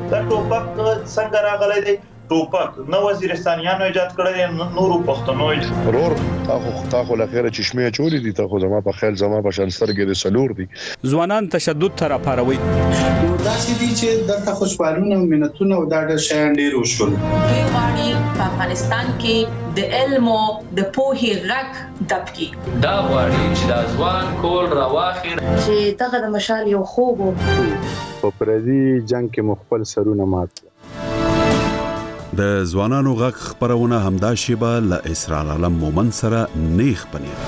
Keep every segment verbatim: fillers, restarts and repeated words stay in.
دا ټوپک څنګه راغلی دی؟ ټوپک نه وزیرستانیانو ایجاد کړی دی، نورو پښتنو رور تاخو تاخو لخيره چشمه چوری دي، تاخو زما په خیال زما په شانسترګې د سلور دي. ځوانان تشدد تر پاروي دا چې دي چې د خوشحالونه ملتونه او د ډېر شیان ډیر وشول. دوی غواړي په افغانستان کې د علم او د پوهې غږ دبکي. دا غواړي چې د ځوان کول راواخي چې دغه د مشال یو خوب په پردي جنگ کې مخبل سرونه مات. د ځوانانو غږ خبرونه همدا شیبه له اسرار عالم مومن سره نیخ پنیر.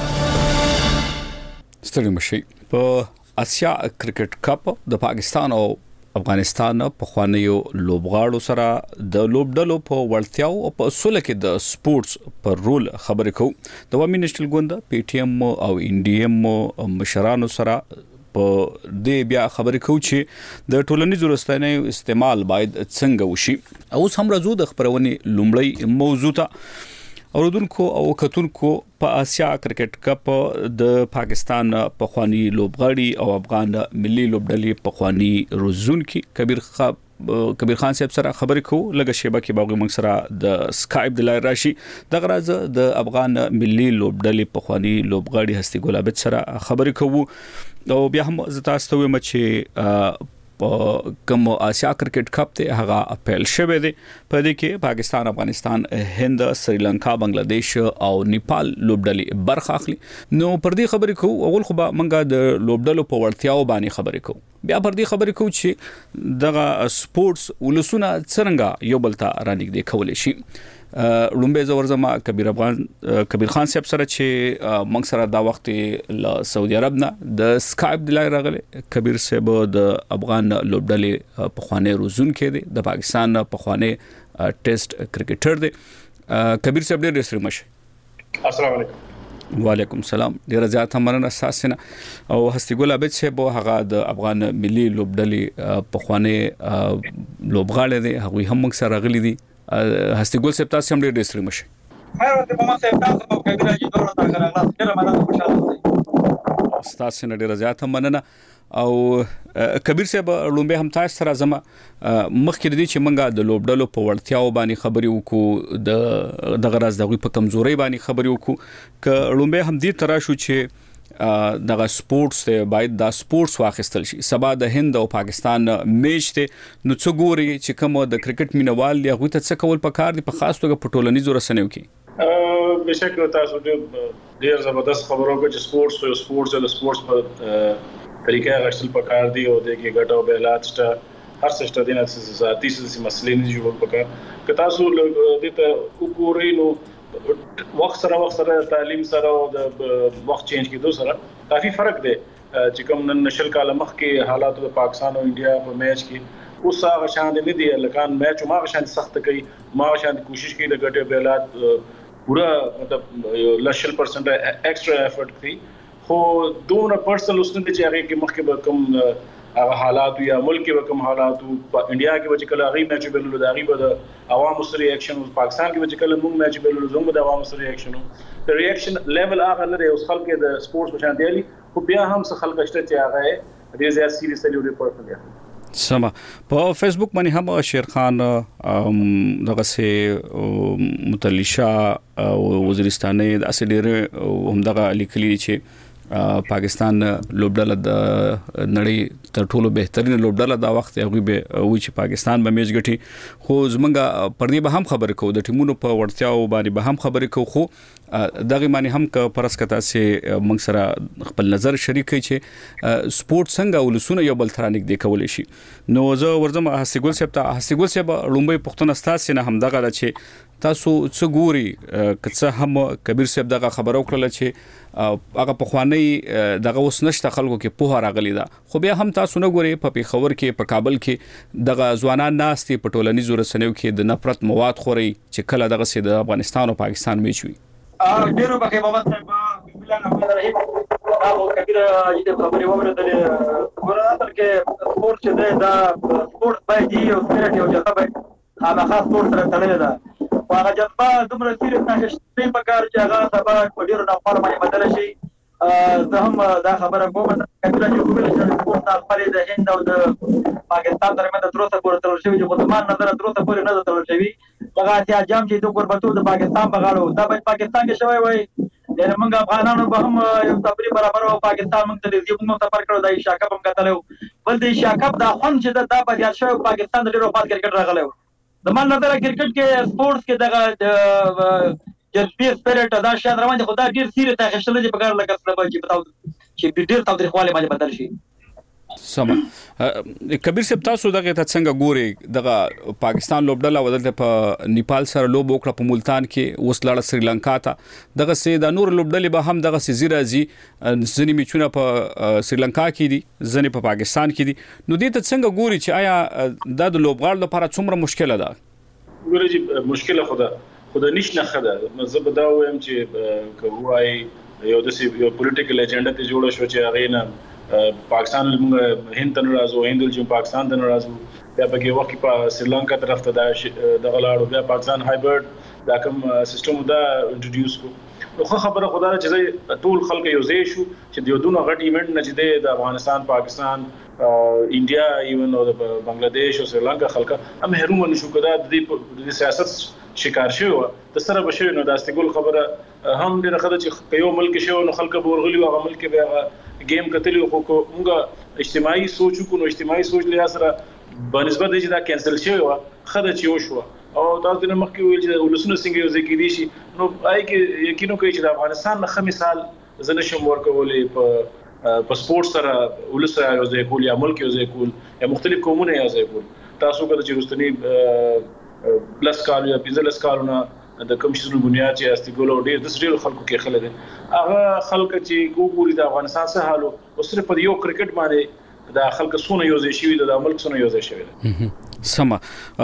ستړي مشي په اسیا کرکټ کپ د پاکستان او افغانستان په خوانیو لوبغاړو سره د لوبډلو په ورتیاو او په اصول کې د سپورتس پر رول خبرې کوو. د وامي نېشنل ګوند پی ټی ایم او انډي ایم مشرانو سره په دې بیا خبرې کوو چې د ټولنیزو رسنیو استعمال باید څنګه وشي. اوس هم راځو د خبرونې لومړی موضوع ته. اوردونکو او کتونکو په اسیا کرکټ کپ د پاکستان په خواني لوبغاړي او افغان ملي لوبډلې په خواني روزونکي کبیر خان کبیر خان صاحب سره خبرې کوو. لږه شیبه کې باغی موږ سره د سکایپ د لای راشي د غراز د افغان ملي لوبډلې په خواني لوبغاړي هستي ګل عابد سره خبرې کوو. او بیا هم زتا ستوي مچې په کوم اسیا کرکټ کپ ته هغه اپیل شوه دی. په دې کې پاکستان، افغانستان، هند، سریلانکا، بنگلاديش او نیپال لوبډلې برخه اخلي. نو پر دې خبرې کوو. اول خو به منګه د لوبډلو په ورتیاو باندې خبرې کوو، بیا پر دې خبرې کوو چې دغه سپورتس ولسونه څنګه یو بل ته رانږدې کولای شي. لومبه زور زما کبیر افغان کبیر خان صاحب سره چې موږ سره دا وخت له سعودي عرب نه د سکایپ د لای راغله. کبیر صاحب د افغان لوبډلې په خوانه روزون کې دي، د پاکستان په خوانه ټیسټ کرکټر دي. کبیر صاحب ډېر ستړي مشه. السلام علیکم. وعلیکم السلام. ډیر زیات مننه اساسنه. او هستی ګل عابد صاحب هغه د افغان ملي لوبډلې په خوانه لوبغاړي دي، هغه هم موږ سره راغلي دي. هستی ګل صاحب تاسو هم ډیر ستړي مشه. خیر ورته په ما صاحب تاسو په کبیر راځي دوه تا غره ډیر مننه خوشاله اوسئ. تاسو نه ډیر زیات مننه. او کبیر صاحب لومبه هم تاسو سره زما مخکې دي چې منګه د لوبډلو په ورتیاو باندې خبرې وکړو، د د غراز دغه په کمزوري باندې خبرې وکړو. ک لومبه هم دې ترا شو چې دغه سپورتس ته باید د سپورتس واخیستل شي. سبا د هند او پاکستان میچ ته نو څو ګوري چې کوم د کرکټ مینوال دی هغه ته څه کول پکار دي په خاص توګه په ټولنیزو رسنیو کې. بشک تاسو ډیر زبردست خبرو کې چې سپورتس او سپورتس او سپورتس په طریقې غشتل پکار دي او د کې ګټو بیلات شته هر څه شته. دینه ذاتي څه مسلې نه جوړ پکار که تاسو د ته وګورئ نو وخت سره وخت سره تعلیم سره او د وخت چینج کېدو سره کافي فرق دی. چې کوم نن نشل کاله مخ کې حالات د پاکستان او انډیا په میچ کې اوس هغه شان دي نه دي. لکان میچ ما شان سخت کوي، ما شان کوشش کوي د ګټو بیلات پورا مطلب لشل پرسنٹ ایکسټرا ایفورت کوي. خو دومره پرسنل اوس نه دي چې هغه کې مخ کې به کوم هغه حالات یا ملک کې کوم حالات په انډیا کې چې کله هغه میچ بللو دا غي به عوامو سره ریاکشن، پاکستان کې چې کله موږ میچ بللو زموږ د عوامو سره ریاکشن د ریاکشن لیول هغه لري. اوس خلک د سپورتس په شان دی خو بیا هم څه خلک شته چې هغه ډیر زیات سیریسلی ریپورت کوي. سما په فیسبوک باندې هم شیر خان دغه سه متلیشا وزیرستاني د اسډیر هم دغه لیکلي چې پاکستان لوبډله د نړۍ تر ټولو بهترین لوبډله دا وخت هغه به وی چې پاکستان به میچ ګټي. خو زمونږه پر دې به هم خبرې کوو، د ټیمونو په ورتیاو باندې به هم خبرې کوو. خو دغه معنی هم ک پرسکتا سي موږ سره خپل نظر شریک کړي چې سپورت څنګه ولسونه یو بل ترانیک دی کولای شي. نو زه ورځم هسیګل صاحب ته هسیګل صاحب لومبي پښتون استاد سي نه هم دغه چې تاسو څه ګوري کڅه هم کبیر صاحب دغه خبرو کړل چې هغه په خواني دغه اوس نشته خلکو کې په راغلی دا. خو بیا هم تاسو نه ګوري په پیښور کې په کابل کې دغه ځوانان ناستي په ټولنیزو رسنیو کې د نفرت مواد خوري چې کله دغه سي د افغانستان او پاکستان میچ وي. ا ډیرو بخې محمد صاحب بسم الله الرحمن الرحیم. دا کبیر دې خبرې ومره ګوراتل کې سپورت چې دا سپورت باندې یو سپورت یو ځای هغه خاص سپورت سره تړلې ده. هغه جذبه دومره سیریس نشي په کار چې هغه سبا په ډیرو ډول باندې بدل شي زه هم دا خبره کوم کله چې کومل چې سپورت د خپل د هند او د پاکستان ترمنځ د تروسه پورې تړل شوی چې په مان نظر تروسه پورې نه تړل شوی هغه اتیا جام چې د قربتو د پاکستان په غاړه دا په پاکستان کې شوی وای د موږ افغانانو به هم یو تقریبا برابر او پاکستان موږ ته د زیبو سفر کړو د شاکب هم کتلو بل د شاکب دا خون چې دا په ځای شوی پاکستان د ډیرو پات کرکټ راغلی د مان نظر کرکټ کې سپورتس کې دغه جذبي سپیرټ دا شاید روان دي خو دا ډیر سیریس ته غشل دي په کار لکه څه چې بتاو چې ډیر تاوتریخواله باندې بدل شي سم کبیر صاحب تاسو دغه ته څنګه ګوري دغه پاکستان لوبډله ودلته په نیپال سره لوب وکړه په ملتان کې اوس لاړه سریلانکا ته دغه سي د نور لوبډلې به هم دغه سي زیرازي ځنی میچونه په سریلانکا کې دي ځنی په پاکستان کې دي نو دې ته څنګه ګوري چې آیا د لوبغاړو لپاره څومره مشکله ده ګوري چې مشکله خدا خدا نشنه خدا مزه به دا وایم چې کوای یو د سی یو پولیټیکل ایجنډا ته جوړ شو چې هغه نه پاکستان هند ته راځو هند چې پاکستان ته راځو بیا په وخت کې په سریلانکا طرف ته د غلاړو بیا پاکستان هایبرد دا کوم سیستم دا انټروډیوس کو خو خبره خدای چې ټول خلک یو ځای شو چې یو دونه غټ ایونت نه چې د افغانستان پاکستان انډیا ایون او د بنگلاديش او سریلانکا خلک هم محروم نشو کړه د سیاست شکار شوی د سره بشوي نو دا استګول خبره هم ډیره خدای چې یو ملک شو نو خلک به ورغلي او ملک به گیم کتلی خو موږ اجتماعي سوچ کو نو اجتماعي سوچ لیا سره بنسبت چې دا کینسل شوی و خدای چې وشو او تاسو نه مخکې ویل چې ولسونه څنګه یو ځکه دي شي نو آی کې یقینو کوي چې د افغانستان نه مثال زنه شم ورکولې په په سپورت سره ولسه یو ځای کول یا ملک یو ځای کول یا مختلف قومونه یو ځای کول تاسو کله چې رستنی بلس کال یا پنځلس کالونه د کوم شي بنیاد چې استګول او ډیر د سړي خلکو کې خلک دي هغه خلک چې ګوري د افغانستان څخه حالو او صرف په یو کرکټ باندې د خلک سونه یو ځای شوی د ملک سونه یو ځای شوی سما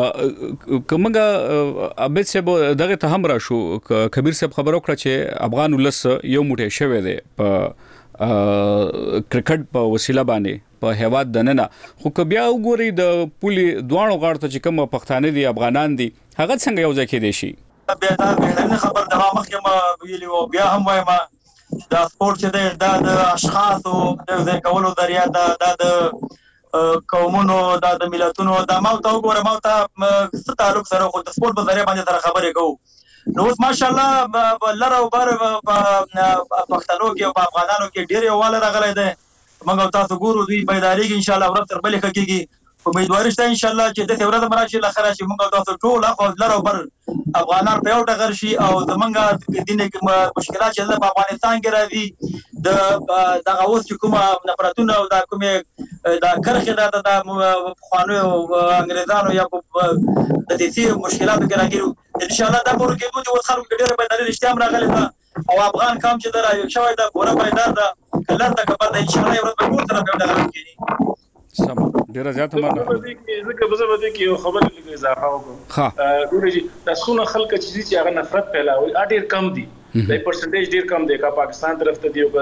کومه ابد سه دغه ته هم را شو کبیر صاحب خبرو کړ چې افغان ولس یو موټی شوی دی په کرکټ په وسیله باندې په هواد دننه خو بیا وګوري د پولي دوانو غاړه ته چې کوم پښتانه دي افغانان دي هغه څنګه یو ځای کې دي شي بیا دا بیړنی خبر د مخکې ما ویلی او بیا هم وایم دا سپورت چې دی دا د اشخاصو د ځای کولو ذریعہ دا د قومونو دا د ملتونو دا ما ته وګوره ما ته څه تعلق سره خو د سپورت په ذریعہ باندې سره خبرې کوو نو اوس ماشاءالله لره او بار په پښتنو کې او په افغانانو کې ډېر یووالی راغلی دی موږ تاسو ګورو دوی بیداری کې ان شاء الله ورځ تر بلې ښه کېږي امیدواري شته ان شاء الله چې د ورځې مراشي لاخره شي موږ تاسو ټول اخو لره بر افغانان په یو ټغر شي او زمونږ د دینه کې مشکلات چې په افغانستان کې راځي د دغه اوس چې کومه نفرتونه او د کومه د کرخه د د خوانو انګريزانو یا د دې مشکلاتو کې راګیرو ان شاء الله دا پور کې دوی خلکو ډېر په دلیل اشتیام راغلی او افغان کام چې درا یو شوی دا پوره پیدار دا کلر دا کبر د ان شاء الله یو ورځ په ټول طرف یو ډول کېږي سم ډیره زیاته مانه زکه به زه به کې یو خبر لګي اضافه وکم ها ګورئ دا څونه خلک چې هغه نفرت پیلاوي اډیر کم دي د پرسنټیج ډیر کم دی کا پاکستان طرف ته دی او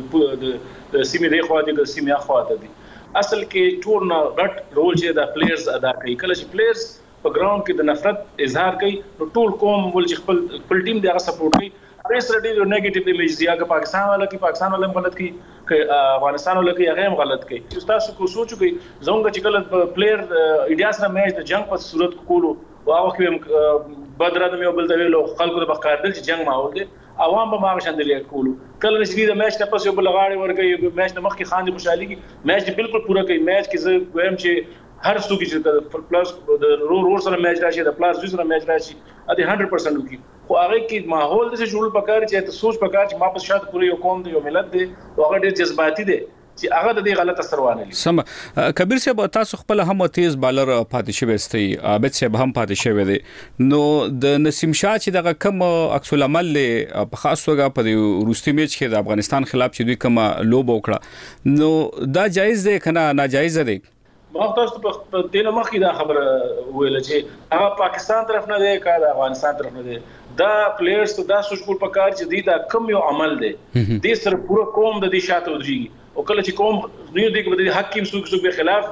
د سیمې دی خو د سیمې اخوا ته دي اصل کې ټول نه غټ رول چې د پلیئرز ادا کوي کله چې پلیئرز په ګراوند کې د نفرت اظهار کوي نو ټول قوم ول چې خپل خپل ټیم دی هغه سپورټ کوي هغه سره ډیر نیگیټیو ایمیج دی هغه پاکستان والا کې پاکستان والا غلط کوي ک افغانستان والا کې هغه هم غلط کوي چې تاسو کو سوچو کوي زموږ چې کله پلیئر انډیا سره میچ د جنگ په صورت کولو او هغه کې بدر ادم یو بل د ویلو خلکو د بقاردل چې جنگ ماحول دی عوام به ماغه شاندلې کولو کله چې د میچ نه پس یو بل غاړي ورګي میچ نه مخکې خاندي خوشحالي کی میچ بالکل پورا کوي میچ کې زه وایم چې هر څوک چې پلس د رو رو سره میچ راشي د پلس دوی سره میچ راشي ا دې هنډرډ پرسنټ وکي خو هغه کې ماحول د جوړ پکار چې ته سوچ پکار چې ما په شاته پوره یو قوم دی یو ملت دی او هغه ډېر جذباتي دی چې هغه د دې غلط اثر وانه لري سم کبیر صاحب تاسو خپل هم تیز بالر پاتې شوی استي عابد صاحب هم پاتې شوی دی نو د نسیم شاه چې دغه کم عکس العمل له په خاص توګه په روستي میچ کې د افغانستان خلاف چې دوی کوم لوب وکړه نو دا جایز دی کنه ناجایز دی ما تاسو په دینه مخکې دا خبره ویل چې هغه پاکستان طرف نه دی کا د افغانستان طرف نه دی دا پلیئرز ته دا سوچ کول پکار چې دی دا کم یو عمل دی د سر پورا قوم د دې شاته ودرېږي او کله چې قوم نه دی کې د حکیم سوق سوق به خلاف وي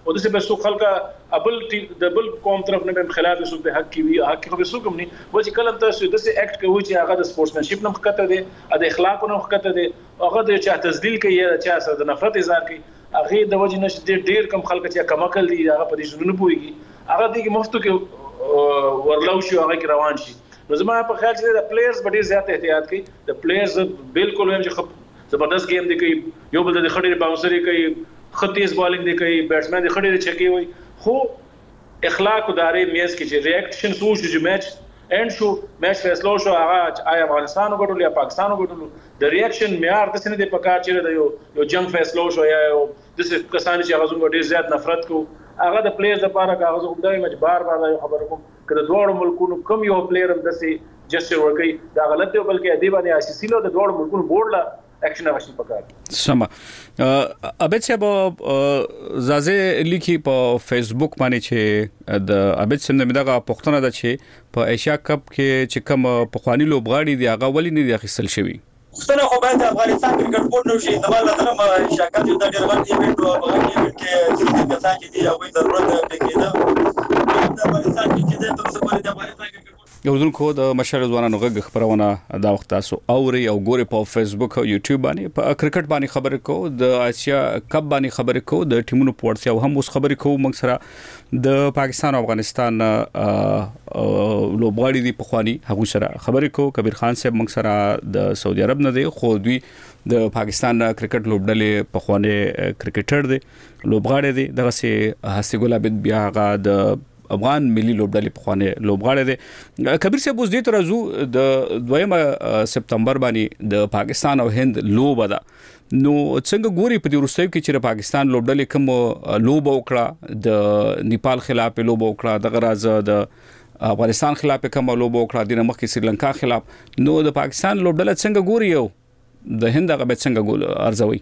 او د څه به سو خلک ابل د بل قوم طرف نه به خلاف سو په حق کې وي حق کې به سو کوم نه و چې کلم تاسو د څه اکټ کوي چې هغه د سپورټسمنشپ نه مخکته دي د اخلاق نه مخکته دي هغه د چا تذلیل کوي یا چا سره د نفرت اظهار کوي هغه د وجه نشته ډیر کم خلک چې کم عقل دي هغه په دې شنو پويږي هغه دغه مفتو کې ورلو شو هغه کې روان شي نو زما په خیال چې د پلیئرز به ډیر زیات احتیاط کوي د پلیئرز بالکل هم چې زبردست گیم دی کوي یو بل د خړې باونسري کوي خطیز بالینګ دی کوي بیټسمن دی خړې چکی وي خو اخلاق ادارې میز کې چې ریاکشن سو چې میچ اینڈ شو میچ فیصلو شو هغه آیا افغانستان وګټل یا پاکستان وګټل د ریاکشن معیار د سینې د پکار چې د یو یو جنگ فیصلو شو یا یو د څه کسان چې هغه زموږ ډیر زیات نفرت کو هغه د پلیئرز لپاره کاغذ وګدای مچ بار بار یو خبر کوم کله دوه ملکونو کم یو پلیئر هم دسي جسټر ورکي دا غلط دی بلکې ادي باندې اساسي لو د دوه ملکونو بورډ لا اکشن غشي پکار سما ابد صاحب زازه لیکي په فیسبوک باندې چې د ابد سم دغه پښتنه ده چې په ایشیا کپ کې چې کوم پخوانی لوبغاړي دی هغه ولې نه دی اخیستل شوی پښتنه خو باید افغانستان کرکټ بورډ نو شي د بل سره شاکر د ډېر غټ ایونت او هغه ایونت کې چې کسان چې دی هغه ضرورت پکې ده د افغانستان کې د تاسو په د افغانستان کرکټ یو ځونکو د مشر ځوانانو غږ خبرونه دا وخت تاسو اوري او ګوري په فیسبوک او یوټیوب باندې په کرکټ باندې خبرې کو د آسیا کپ باندې خبرې کو د ټیمونو پورتیا او هم اوس خبرې کو موږ سره د پاکستان او افغانستان لوبغاړي دی په خواني هغه سره خبرې کو کبیر خان صاحب موږ سره د سعودي عرب نه دی خو دوی د پاکستان کرکټ لوبډلې په خواني کرکټر دی لوبغاړي دی دغه سي حسی ګل عبد بیا غا د افغان ملي لوبډلې په خوانه لوبغاړي دي کبیر صاحب اوس دې ترازو د دویمه سپتمبر باندې د پاکستان او هند لوب ده نو څنګه ګوري په دې وروستیو کې چې پاکستان لوبډلې کوم لوب وکړه د نیپال خلاف لوب وکړه د غراز د افغانستان خلاف کوم لوب وکړه د مخکې سریلانکا خلاف نو د پاکستان لوبډلې څنګه ګوري یو د هند هغه څنګه ګول ارزوي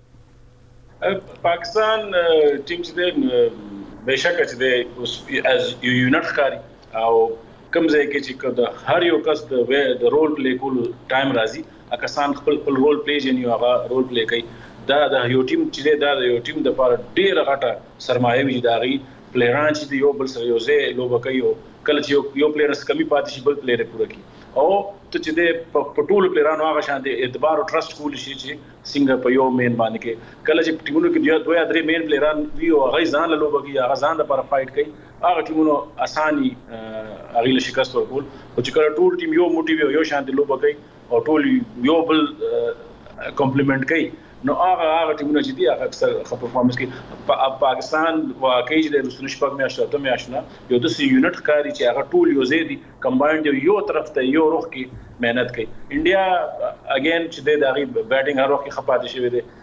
پاکستان ټیم چې بهشکه چې د از یو یونټ ښکاري او کوم ځای کې چې د هر یو کس د د رول پلی کول ټایم راځي کسان خپل خپل رول پلی جنی هغه رول پلی کوي دا د یو ټیم چې دا د یو ټیم د لپاره ډیره غټه سرمایه وي دا غي پلیران چې یو بل سره یو ځای لوب کوي کله چې یو پلیر کمی پاتې شي بل پلیر پوره کوي او ته چې د پټول پلیرانو هغه شان د اعتبار او ټرست کول شي چې څنګه په یو مین باندې کې کله چې ټیمونو کې دوه یا درې مین پلیران وی او هغه ځان له لوب کوي هغه ځان لپاره فایټ کوي هغه ټیمونو اساني هغه له شکست ورکول او چې کله ټول ټیم یو موټیو یو شان د لوب کوي او ټول یو بل کمپلیمنٹ کوي نو هغه هغه ټیمونه چې دي هغه اکثر ښه پرفارمنس کوي پاکستان واقعي د رسول شپږ میاشتې ته میاشتنه یو د سی یونټ کاری چې هغه ټول یو ځای دي کمباینډ یو طرف ته یو روح کې مهنت کوي انډیا اگین چې د دغه بیټینګ هر وخت خپاته شوی دی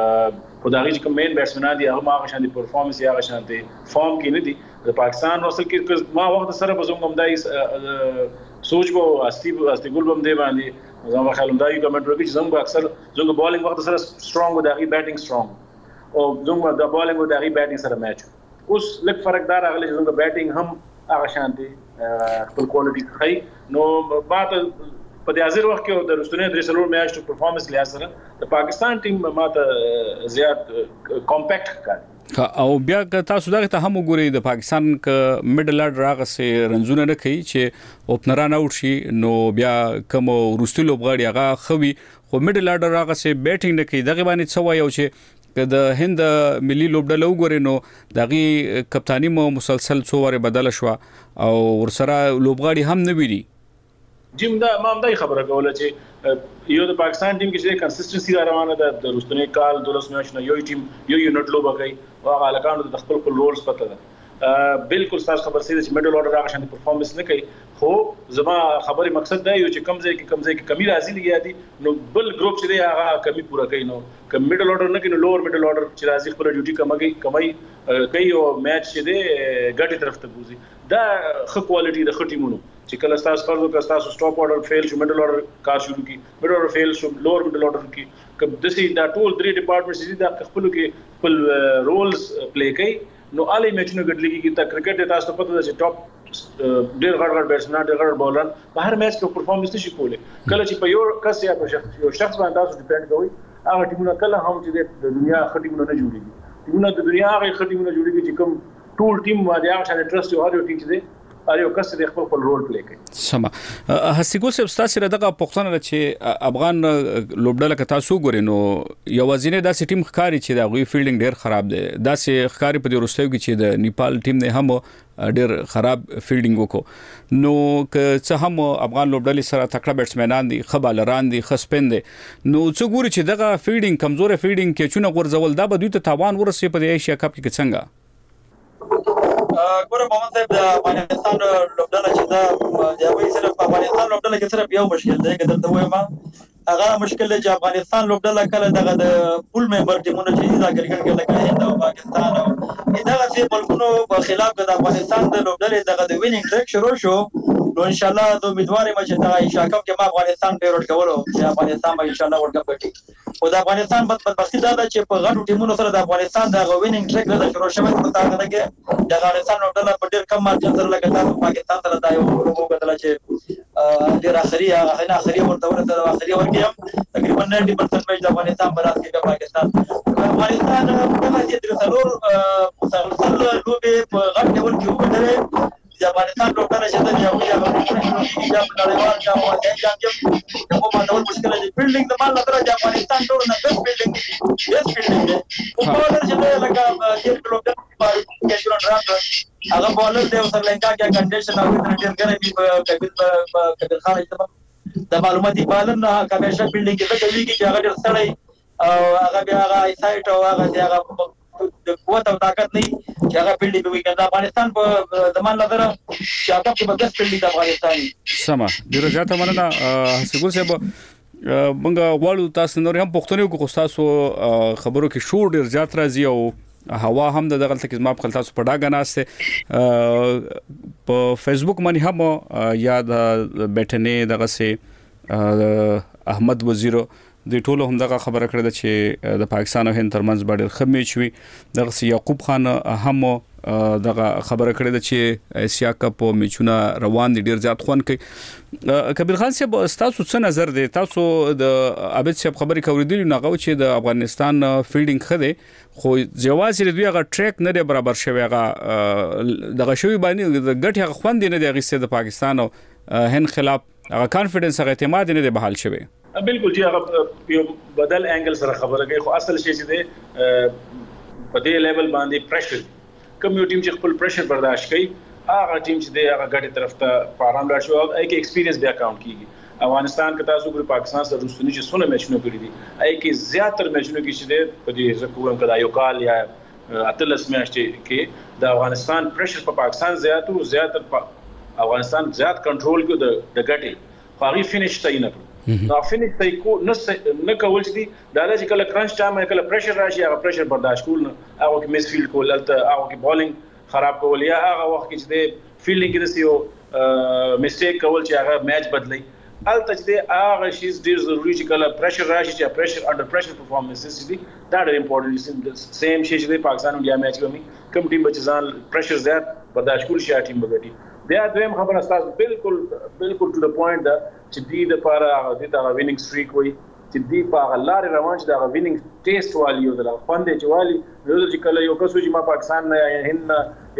خدایي چې کوم مین بیټسمنان دي هغه هغه شان دي پرفارمنس هغه شان دي فارم کې نه دي د پاکستان اصل کې ما وخت سره به زموږ همدای سوچ وو استی استی ګل بم دی باندې زما خیال دا یو کمنټ ورکړي چې زموږ اکثر زموږ بالینګ وخت سره سترونګ و دغه بیټینګ سترونګ او زموږ د بالینګ و دغه بیټینګ سره میچ اوس لږ فرق دار اغلی چې زموږ بیټینګ هم هغه شان دي خپل کوالټي خي نو بعد په دې حاضر وخت کې د رستنه درې سلور میاشتو پرفارمنس لیا سره د پاکستان ټیم ماته زیات کمپیکټ کړ او بیا تاسو دغه ته هم وګورئ د پاکستان ک میډل اډر هغه سه رنزونه نه کوي چې اوپنران اوټ شي نو بیا کوم روستي لوبغاړي هغه خوي خو میډل اډر هغه سه بیټینګ نه کوي دغه باندې څه وایو چې د هند ملي لوبډله وګورئ نو دغه کپتانی مو مسلسل څو واره بدل شو او ورسره لوبغاړي هم نه ویري جیم دا ما هم دا خبره کوله چې یو د پاکستان ټیم کې چې کنسستنسي روانه ده د رستنی کال دولس میاشتنه یو ټیم یو یونټ لوب کوي او هغه الکانو د خپل خپل رولز پته ده بالکل تاسو خبر سي چې میډل اورډر هغه شان پرفارمنس نه کوي خو زما خبري مقصد دا یو چې کم ځای کې کم ځای کې کمی راځي لګیا دي نو بل ګروپ چې دی هغه کمی پوره کوي نو کم میډل اورډر نه کوي نو لوور میډل اورډر چې راځي خپل ډیوټي کمای کمای کوي او میچ چې دی ګټي طرف ته بوزي دا ښه کوالټي د خټیمونو چې کله تاسو فرض وکړئ تاسو سټاپ اورډر فیل شو میډل اورډر کار شروع کی میډل اورډر فیل شو لوور میډل اورډر کی کله د سي دا ټول درې ډپارټمنټس دي دا خپل کې خپل رولز پلی کوي نو علي میچونو ګډلګي کی تا کرکټ تاسو پته ده چې ټاپ ډېر غړ غړ بیټسمن ډېر غړ بولر په هر میچ کې پرفارمنس نشي کولی کله چې په یو کس یا په شخص یو شخص باندې تاسو ډیپند کوي هغه ټیمونه کله هم چې د دنیا خټیمونه نه جوړيږي ټیمونه د دنیا هغه ټیمونه جوړیږي چې کوم ټول ټیم باندې هغه شان ټرست یو هر ټیم چې دی اړیو کس د خپل خپل رول پلی کوي. سم هسیګو سب تاسو دغه پښتنه چې افغان لوبډله که تاسو ګورئ نو یو وزینه داسې ټیم ښکاری چې د غوي فیلډینګ ډیر خراب دی داسې ښکاری په دې وروستیو کې چې د نیپال ټیم نه هم ډیر خراب فیلډینګ وکړو نو که څه هم افغان لوبډلې سره تکړه بیټسمنان دي خبالران دي خسپن دي نو څو ګوري چې دغه فیلډینګ کمزور فیلډینګ کې چونه غورځول دا به دوی ته تاوان ورسې په ایشیا کپ کې څنګه ګوره محمد صاحب د افغانستان لوبډله چې دا د یوې صرف افغانستان لوبډله کې صرف یو مشکل دی که درته وایم هغه مشکل دی چې افغانستان لوبډله کله دغه د پول ممبر ټیمونو چې دا کرکټ کې لکه هند او پاکستان او دغه چې ملکونو په خلاف د افغانستان د لوبډلې دغه د وینینګ ټریک شروع شو نو ان شاء الله د امیدوار یم چې دا ایشیا کپ کې ما افغانستان فیوریټ کولو چې افغانستان به ان شاء الله ورلد کپ ګټي او د افغانستان بدبختي دا ده چې په غټو ټیمونو سره د افغانستان د وینینګ ټریک نه شروع شوی په تاسو کې د افغانستان لوبډله په ډیر کم مارجن سره لګا پاکستان سره دا یو وګړه چې ډیر اخري هغه نه اخري ورته ورته اخري ورکه تقریبا نوي پرسنټ د افغانستان برات کې پاکستان افغانستان په دې د څلور مسلسل لوبې په غټ ډول کې وګټلې د افغانستان لوبډله چې د یو یو د نړیوال جام او د جام کې په ماده مشکل دی فیلډینګ د مال لپاره د افغانستان ټول نه بیس فیلډینګ بیس فیلډینګ دی په بولر چې لکه د لوبډله کې شروع راځي هغه بولر دی سرلنکا کې کنډیشن او ډیر ګرمي په کبیر کبیر خان ته د معلوماتي بالر نه کمیشه فیلډینګ کې د کوي چې هغه ډیر سړی او هغه بیا هغه ایسایټ او هغه هغه د قوت او طاقت نه چې هغه فیلډینګ کوي د افغانستان په زمان لپاره چې هغه په بس فیلډینګ د افغانستان سم ډیر زیاته مننه هسیګو صاحب موږ غواړو تاسو نور هم پښتنو کو تاسو خبرو کې شور ډیر زیات راځي او هوا هم د دغه تلک زما په خپل تاسو په ډاګه ناشته په فیسبوک باندې هم یا د بیٹنې دغه سه احمد وزیرو د ټولو هم دغه خبره کړې ده چې د پاکستان او هند ترمنځ باندې خمې چوي دغه سه یعقوب خان هم دغه خبره کړې ده چې ایشیا کپ میچونه روان دي ډیر زیات خون کوي. کبیر خان صاحب تاسو څه نظر دی تاسو د عابد صاحب خبرې کوریدلی نو غو چې د افغانستان فیلډینګ خده خو جواز لري هغه ټریک نه برابر شوی هغه دغه شوی باندې د ګټ هغه خوند نه دی غیسه د پاکستان او هند خلاف هغه کانفیډنس هغه اعتماد نه دی بحال شوی بالکل چې هغه یو بدل انګل سره خبره کوي خو اصل شی چې دی په دې لیول باندې پریشر کوم یو ټیم چې خپل پریشر برداشت کوي هغه ټیم چې دی هغه ګټه طرف ته فارم لا شو او یک ایکسپیرینس بیا کاونټ کیږي افغانستان کې تاسو ګور پاکستان سره رسونی چې سونه میچونه کړی دي اې کې زیاتره میچونه کې چې دی په دې زکوم کدا یو کال یا اتلس میاشتې کې د افغانستان پریشر په پاکستان زیات او زیاتره افغانستان زیات کنټرول کو د ګټه خو هغه فینیش ته نه نو فینیش ته کو نه نه کول چې دا چې کله کرنچ ټایم کله پریشر راشي هغه پریشر برداشت کول نه هغه کې میس فیلډ کول الته هغه کې بالینګ خراب کول یا هغه وخت کې چې د فیلډینګ کې د سیو میسټیک کول چې هغه میچ بدلی الته چې هغه شي ډیر ضروری چې کله پریشر راشي چې پریشر انډر پریشر پرفارمنس دي دا ډیر امپورټنت سیم شي چې پاکستان انډیا میچ کې کوم ټیم چې ځان پریشر زیات برداشت کول شي ټیم وګټي بیا دویم خبره تاسو بالکل بالکل ټو د پوینټ دا چې دی د لپاره هغه د وینینګ سټریک وي چې دی په هغه لارې روان شي د وینینګ ټیسټ والی او د خوندې چوالي نو چې کله یو کس چې ما پاکستان نه یا هند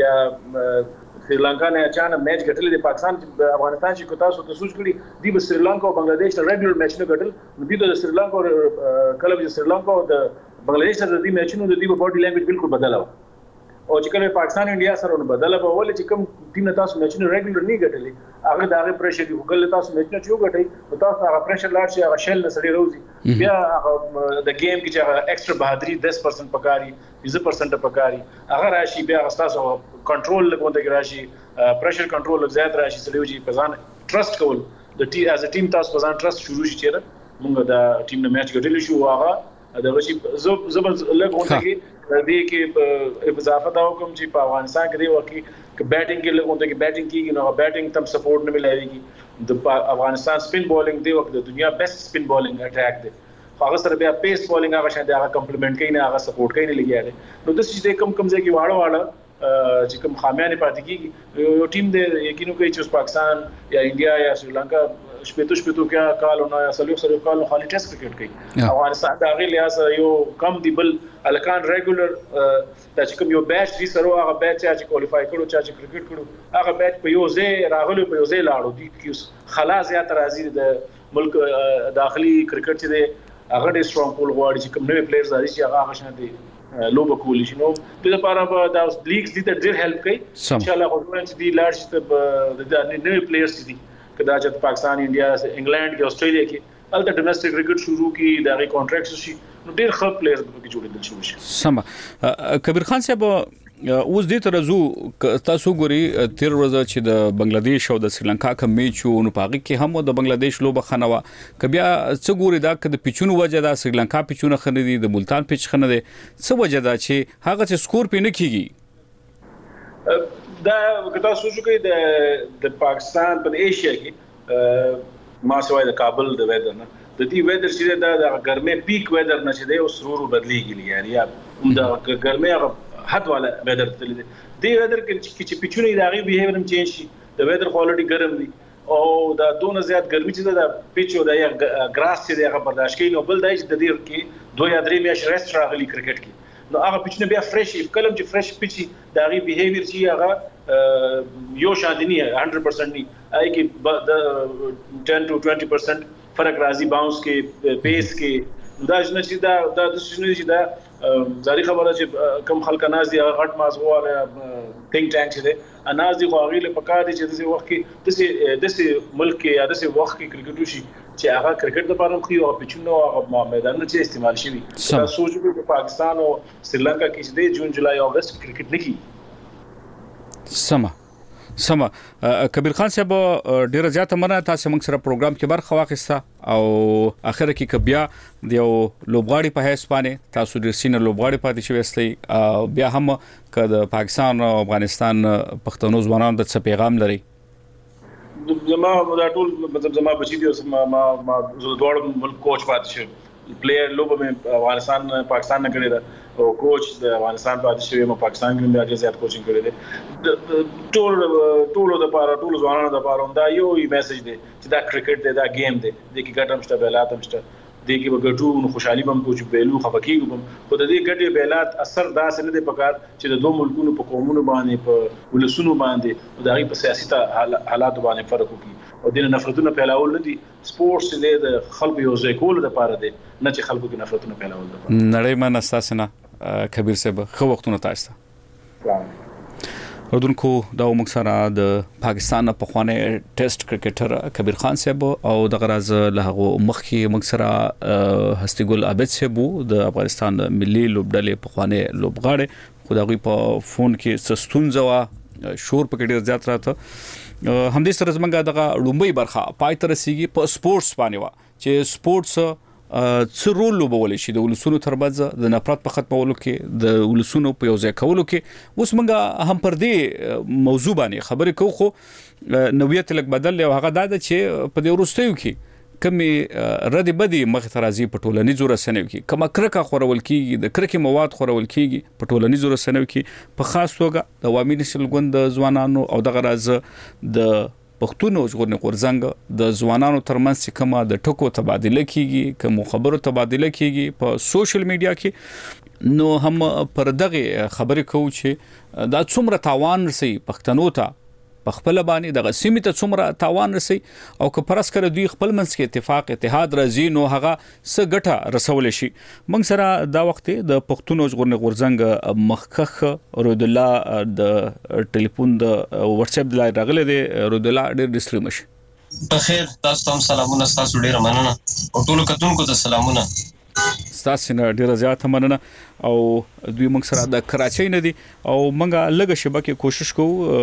یا سریلانکا نه اچانه میچ ګټل د پاکستان د افغانستان چې کو تاسو ته سوچ کړی دی په سریلانکا او بنگلاديش سره ریګولر میچ نه ګټل نو دی د سریلانکا کله چې سریلانکا او د بنگلاديش سره د دې میچونو د دی په باډي لینګویج بالکل بدل و او چې کله پاکستان انډیا سره نو بدل به ول چې کوم ټیم تاسو میچونه ریګولر نه ګټلې هغه د هغه پریشر دی وګل تاسو میچونه چې وګټئ نو تاسو هغه پریشر لاړ شي هغه شل نه سړي روزي بیا د گیم کې چې هغه ایکسترا بهادری دس پرسنټ پکاري بیس پرسنټ پکاري هغه راشي بیا تاسو کنټرول لګونته کې راشي پریشر کنټرول زیات راشي سړي وږي پزان ټرست کول د ټیم از ا ټیم تاسو پزان ټرست شروع شي چیرې موږ د ټیم نه میچ ګټلی شو هغه دا وشي زب زب لګونته کې دې کې اضافه دا کوم چې په افغانستان کې دی وکی ک بیټینګ کې لګونته کې بیټینګ کیږي نو بیټینګ تم سپورټ نه ملایږي د افغانستان سپین بولینګ دی وک د دنیا بیسټ سپین بولینګ اٹیک دی هغه سره بیا پیس بولینګ هغه شاید هغه کمپلیمنٹ کوي نه هغه سپورټ کوي نه لګیاله نو د څه کم کم ځای کې واړه واړه چې کوم خامیانه پاتې کیږي یو ټیم دی یقینو کوي چې پاکستان یا انډیا یا سریلانکا شپږ شپږ کې کالونه یا سلو سلو کالو خالي ټیسټ کرکټ کوي افغانستان دا غي لحاظ یو کم دی بل الکان ریګولر دا چې کوم یو بیچ دي سره هغه بیچ چې کوالیفای کړو چې کرکټ کړو هغه بیچ په یو ځای راغلو په یو ځای لاړو دي چې خلاص یا ترازی د ملک داخلي کرکټ چې دی هغه ډېر سترونګ کول غواړي چې کوم نوې پلیئرز راځي چې هغه غشنه دي لوبه کولی شي نو په لپاره به دا لیګز دي ته ډېر هیلپ کوي ان شاء الله غواړم چې دی لاړ شي ته د نوې پلیئرز دي کدا چې پاکستان انډیا انګلند کې استرالیا کې الته ډومېسټک کرکټ شروع کی دا غي کانټریکټس شي نو ډېر ښه پلیئرز به کې جوړېدل شي سم کبیر خان صاحب اوس دې ترزو تاسو ګوري تیر ورځ چې د بنگلاديش او د سریلانکا کوم میچ نو پاغي کې هم د بنگلاديش لوبه خنوا کبیا څه ګوري دا د پیچونو وجه دا سریلانکا پیچونه خنه دي د ملتان پیچ خنه دي څه وجه دا چې هغه چې سکور پې نه کیږي دا کدا سوچو کې د د پاکستان په ایشیا کې ما سوای د کابل د ویدر نه د دې ویدر چې دا د ګرمه پیک ویدر نه چې دی او سرور بدلیږي یعنی یا د ګرمه حد والا ویدر تل دي دی ویدر کې چې پیچونه داغي بیهیویر هم چینج شي د ویدر کوالټي ګرم دي او دا دونه زیات ګرمي چې دا پیچو دا یا ګراس چې هغه برداشت کوي نو بل دای چې د دې کې دوه یا درې میاشتې ریسټ راغلي کرکټ کې نو هغه پیچونه بیا فرش کلم چې فرش پیچي داغي بیهیویر چې هغه یو شاندنی one hundred percent ني اي کې ten to twenty percent فرق راځي باونس کې پیس کې دا چې دا دا د شنو چې دا ځاری خبره چې کم خلک ناز دي غټ مازغواله ثینک ټانک چې دي اناز دي خو غیله پکار دي چې د وخت کې د د ملک کې یا د وخت کې کرکټ وشي چې هغه کرکټ لپاره خو یو پچونو هغه میدان چې استعمال شي دا سوچو چې پاکستان او سریلانکا کې چې د جون جولای او اگست کرکټ نه کی سما سما کبیر خان صاحب ډیره زیاته مننه تاسو موږ سره پروګرام کې برخه واخیسته او اخر کې کبیا د یو لوبغاړي په حساب باندې تاسو د سینه لوبغاړي پاتې شوي استي بیا هم د پاکستان او افغانستان پښتنو ځوانانو د څه پیغام لري زما دا ټول مطلب زما بچی دي او ما ما دوړ ملک کوچ پاتې شو پلیئر لوبه مې افغانستان پاکستان نه کړی دا او کوچ د افغانستان پاتې شوی مې پاکستان کې بیا زیات کوچینګ کړی دی ټول ټول د لپاره ټول ځوانانو د لپاره دا یو میسج دی چې دا کرکټ دی دا گیم دی د کې ګټم شته بیلات هم شته د کې وګټو نو خوشحالي بم کوچ بیلو خفقېږي بم خو د دې ګټې بیلات اثر دا سره د پکار چې د دوه ملکونو په قومونو باندې په ولسونو باندې د هغه په سیاسي حالات باندې فرق وکړي او د نفرتونو پیلاول نه دي سپورتس د خلکو یو ځای کول د لپاره دی نه چې خلکو کې نفرتونه پیلاول دي نړۍ من استاسنه کبیر صاحب خو وختونه تاسو ته ردونکو دا موږ سره د پاکستان په خوانه ټیسټ کرکټر کبیر خان صاحب او د غراز له هغه مخکي موږ سره هستی ګل عابد صاحب د افغانستان ملي لوبډلې په خوانه لوبغاړي خدایي په فون کې سستونځوا شور پکې ډیر زیات راته هم دې سره زمونږ دغه لومبي برخه پای تر رسیدي په سپورتس باندې وا چې سپورتس څه رول لوبول شي د ولسونو ترمنځ د نفرت په ختمولو کې د ولسونو په یو ځای کولو کې اوس موږ هم پر دې موضوع باندې خبرې کوو خو نویت لک بدل او هغه دا چې په دې ورستیو کې کمی ردی بدی مخ ترازی په ټولنیزو رسنیو کې کما کرکه خورول کیږي د کرکه مواد خورول کیږي په ټولنیزو رسنیو کې په خاص توګه د عوامي نسل ګوند ځوانانو او د غراز د پښتون او ژغورنې غورځنګ د ځوانانو ترمنځ کومه د ټکو تبادله کیږي کوم خبرو تبادله کیږي په سوشل میډیا کې نو هم پر دغه خبرې کوو چې دا څومره تاوان رسي پښتنو ته په خپل باندې د غسیمه ته څومره تاوان رسي او که پرس کړ دوی خپل منځ کې اتفاق اتحاد راځي نو هغه څه ګټه رسول شي موږ سره دا وخت د پښتون او ژغورنې غورځنګ مخکخ رود الله د ټلیفون د واتس اپ لای راغله دی رود الله ډېر ډیسټری مشه بخیر تاسو ته سلامونه تاسو ډېر مننه او ټول کتونکو ته سلامونه تاسو نه ډیره زیاته مننه او دوی موږ سره د کراچۍ نه دي او موږ لږه شبکه کوشش کوو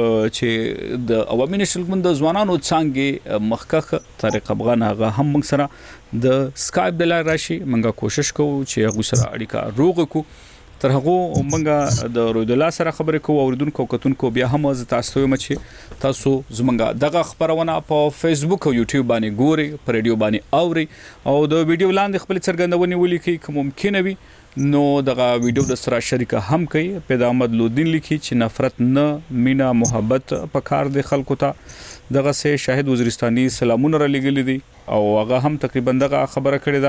چې د عوامي نسل ګوند ځوانانو څنګه مخکخ طارق افغان هغه هم موږ سره د سکایپ د لارې راشي موږ کوشش کوو چې هغه سره اړیکه روغ کو تر هغه موږ د رود الله سره خبرې کوو اوریدونکو کتونکو بیا هم از تاسو ته چې تاسو زمونږ دغه خبرونه په فیسبوک او یوټیوب باندې ګوري پر ریډیو باندې اوري او د ویډیو لاندې خپل څرګندونې ولیکي کوم ممکن وي نو دغه ویډیو د سره شریک هم کوي پیدا احمد لودین لیکي چې نفرت نه مینا محبت په کار د خلکو ته دغه سه شاهد وزیرستاني سلامونه را لګل دي او هغه هم تقریبا دغه خبره کړې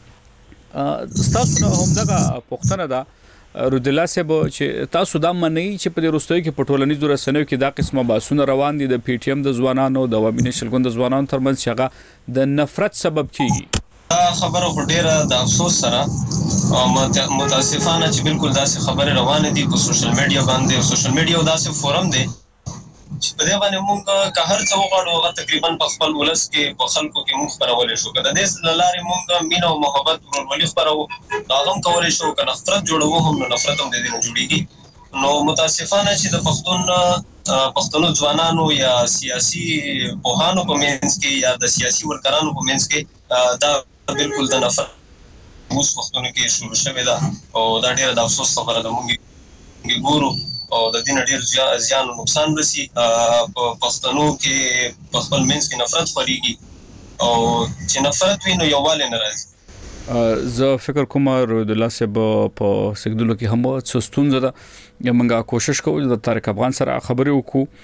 ده تاسو هم دغه پښتنه ده رودلا صاحب چې تاسو دا منئ چې په دې روستوي کې په ټولنیزو رسنیو کې دا قسمه باسونه روان دي د پی ټی ایم د ځوانانو د عوامي نشل ګوند د ځوانانو ترمنځ چې هغه د نفرت سبب کیږي خبرو په ډیره د افسوس سره او متاسفانه چې بالکل داسې خبره روانه دي په سوشل میډیا باندې او سوشل میډیا داسې فورم دی چې په دې باندې موږ که هر څه وغواړو هغه تقریبا په خپل ولس کې په خلکو کې موږ خپرولای شو که د دې لارې موږ مینه او محبت ورولې خپرو دا هم کولای شو که نفرت جوړو هم نو نفرت هم د دې نه جوړیږي نو متاسفانه چې د پښتون پښتنو ځوانانو یا سیاسي پوهانو په منځ کې یا د سیاسي ورکرانو په منځ کې دا بالکل د نفرت اوس وختونو کې شروع شوې ده او دا ډیره د افسوس خبره ده موږ ګورو او د دې ډیر زیان او نقصان رسي په پښتنو کې په خپل منځ کې نفرت خوريږي او چې نفرت وي نو یووالی نه راځي زه فکر کوم رود الله صاحب په سګدلو کې هم څه ستونزه ده موږ کوشش کوو د طارق افغان سره خبرې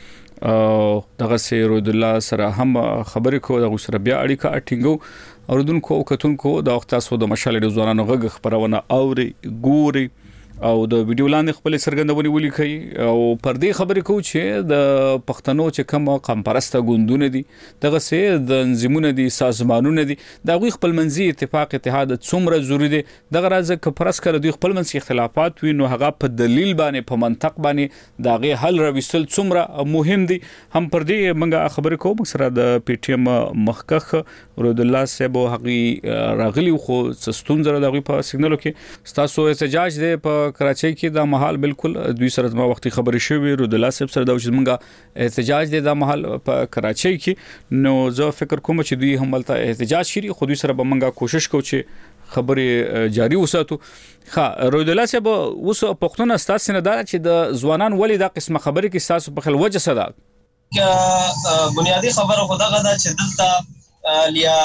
وکړو دغه سي رود الله سره هم خبرې کوو دغه سره بیا اړیکه اټینګو اوردونکو او کتونکو د وخت تاسو د مشال د ځوانانو غږ خبرونه اوري ګوري او د ویډیو لاندې خپل سرګندونې ولیکي او پر دې خبرې کوو چې د پښتنو چې کوم قوم پرسته ګوندونه دي دغه سي د انزمونه دي سازمانونه دي د غوي خپل منځي اتفاق اتحاد څومره ضروری دي دغه راځه ک پرس کړ دوی خپل منځي اختلافات وي نو هغه په دلیل باندې په منطق باندې دغه حل راوستل څومره مهم دي هم پر دې منګه خبرې کوو سره د پی ټی ایم مخکخ رود الله صاحب هغه راغلی خو ستونزه دغه په سیګنالو کې تاسو احتجاج دی په کراچۍ کې دا محل بالکل دوی سره ما وختي خبرې شوې رود الله صاحب سره د وشمنګه احتجاج دی دا محل په کراچۍ کې نو زه فکر کوم چې دوی هم ملته احتجاج شری خو دوی سره به منګه کوشش کوو چې خبرې جاری وساتو ښه رود الله صاحب اوس پښتون استاد نه دا چې د ځوانان ولې دا قسمه خبرې کې تاسو په خل وجه صدا ک بنیادی خبره خدا غدا چې دلته لیا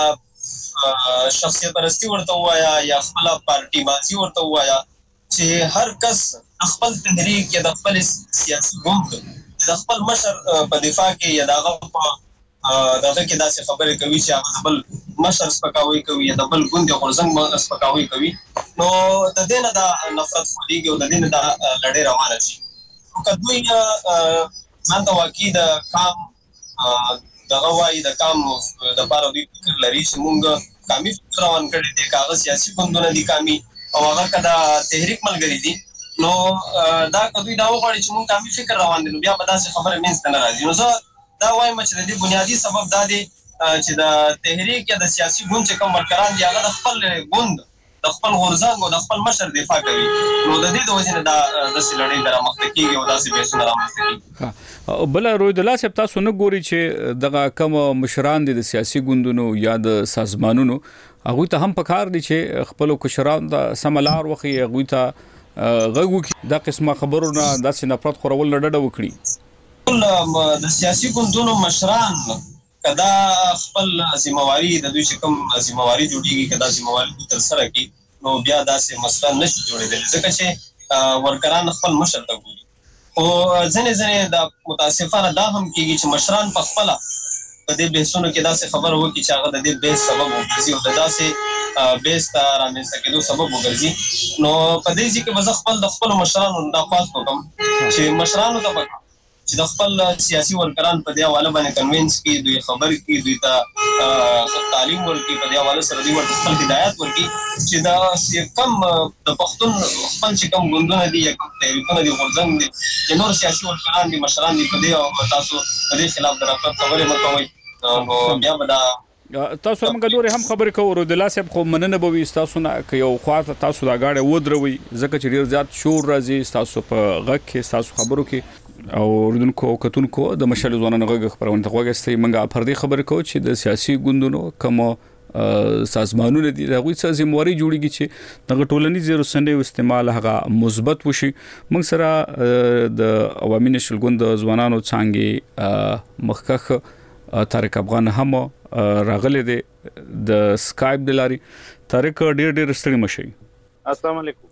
شخصیت پرستی ورته وایا یا خپل پارټي بازی ورته وایا چې هر کس خپل تحریک یا د خپل سیاسي ګوند د خپل مشر په دفاع کې یا دغه په دغه کې داسې خبرې کوي چې هغه خپل مشر سپکاوي کوي یا د بل ګوند غورځنګ سپکاوي کوي نو د دې نه د نفرت خوريږي او د دې نه د لړۍ روانه شي که دوی ځان ته واقعي د کام دغه وایي د کام د پاره دوی فکر لري چې موږ کامي فکر روان کړی دی کاغذ سیاسي ګوندونه دي کامي او هغه کدا تحریک ملګری دي نو دا کدوې دا وغواړي چې موږ کامي فکر روان دي نو بیا به داسې خبره مینځ ته نه راځي نو زه دا وایم چې د دې بنیادی سبب دا دی چې د تحریک یا د سیاسي ګوند چې کوم ورکران دي هغه د خپل ګوند د خپل غورځنګ او د خپل مشر دفاع کوي نو د دې د وجې نه دا داسې لړۍ به رامخته کېږي او داسې بحثونه رامخته کېږي بل رود الله صاحب تاسو نه ګوري چې دغه کوم مشران دي د سیاسي ګوندونو یا د سازمانونو هغه ته هم پکار دي چې خپل کوشران د سملار وخی هغه ته غوږ کې د قسمه خبرونه داسې نفرت خورول لړډه وکړي د سیاسي ګوندونو مشران کدا خپل ذمہواری د دوی چې کوم ذمہواری جوړیږي کدا ذمہواری تر سره کی نو بیا داسې مسله نشي جوړېدل ځکه چې ورکران خپل مشر ته ګوري او ځنې ځنې د متاسفانه دا هم کېږي چې مشران په خپل په دې بحثونو کې داسې خبر وکړي چې هغه د دې بحث سبب وګرځي او د داسې بحث ته رامنځته کېدو سبب وګرځي نو په دې ځکه به زه خپل د خپلو مشرانو دا خواست وکړم چې مشرانو ته پکار چې د خپل سیاسي ورکران په دې حواله باندې کنوینس کې دوی خبر کې دوی ته تعلیم ورکړي په دې حواله سره دوی ورته خپل هدایت ورکړي چې دا کم د پښتون خپل چې کوم ګوندونه دي یا کوم تحریکونه دي غورځنګ دي چې نور سیاسي ورکران دي مشران دي په دې او تاسو په دې خلاف د نفرت خبرې مه کوئ نو بیا به دا تاسو موږ ډوره هم خبرې کوو رود الله صاحب خو مننه به وي تاسو نه ک یو خواته تاسو دا غاړه ودروي ځکه چې ډیر زیات شور راځي تاسو په غږ کې تاسو خبرو کې او ردونکو کتونکو د مشال ځوانانو غږ خبرونه ته وګستې موږ پر دې خبرې کوو چې د سیاسي ګوندونو کوم سازمانونه دي هغه څه ذمہواری جوړیږي چې د ټولنیزو رسنیو استعمال هغه مثبت وشي موږ سره د عوامي نشل ګوند ځوانانو څنګه مخکخ طارق افغان هم راغلي دي د سکایپ د لاري طارق ډیر ډیر ستړي مشي السلام علیکم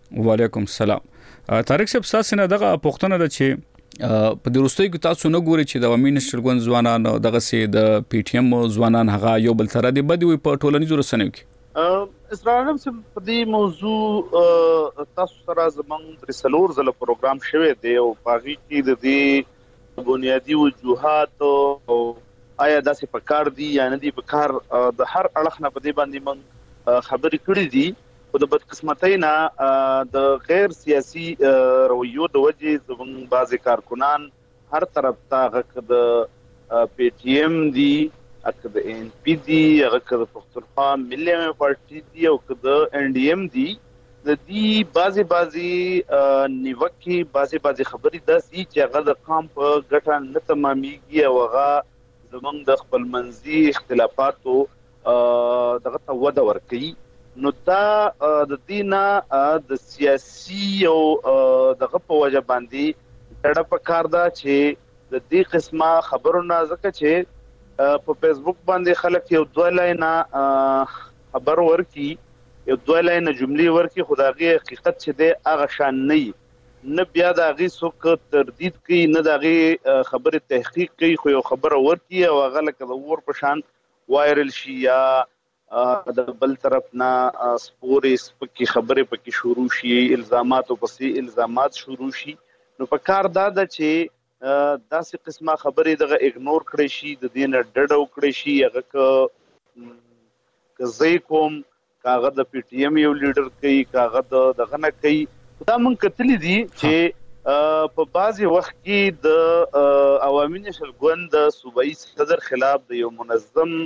وعلیکم السلام. طارق صاحب تاسو نه دغه پوښتنه ده چې په دروستۍ کې تاسو نه ګوري چې د عوامي نشر ګوند ځوانان دغه سي د پی ټی ایم ځوانان هغه یو بل تر دي بدوي په ټولنیزو رسنیو کې اسرائیل هم په دې موضوع تاسو سره زمونږ د سلور زله پروګرام شوی دی او پاغي کې د دې بنیادی وجوهات او آیا داسې پکار دي یا نه دي پکار د هر اړخ نه په دې باندې من خبرې کړې دي او د بدقسمتۍ نه د غیر سیاسي رویو د وجې زموږ بعضې کارکنان هر طرف ته هغه د پی ټي ایم دي، هغه د ان پی دي، هغه د پښتونخوا ملي پارټي دي او که د ان ډي ایم دي. د دې بعضې بعضې نیوکې بعضې بعضې خبرې داسې چې هغه د قام په ګټه نه تمامیږي او هغه زموږ د خپلمنځي اختلافاتو دغه ته وده ورکوي. نو دا د دینه د سیاسي او دغه په وجه باندې ډډه پکار ده چې د دې قسمه خبرونه ځکه چې په فیسبوک باندې خلک یو دوه لاینه خبر ورکي، یو دوه لاینه جملې ورکي، خو د هغې حقیقت چې دی هغه شان نه وي، نه بیا د هغې څوک تردید کوي، نه د هغې خبرې تحقیق کوي، خو یو خبره ورکي او هغه لکه د اور په شان وایرل شي یا د بل طرف نه سپورې سپکې خبرې پکې شروع شي، الزامات او پسې الزامات شروع شي. نو په کار دا ده چې داسې قسمه خبرې دغه اګنور کړی شي، د دې نه ډډه وکړی شي. هغه که زه کوم که هغه د پی ټي ایم یو لیډر کوي که هغه دغه نه کوي، دا موږ کتلي دي چې په بعضې وخت کې د عوامي نشر ګوند د صوبایي صدر خلاف د یو منظم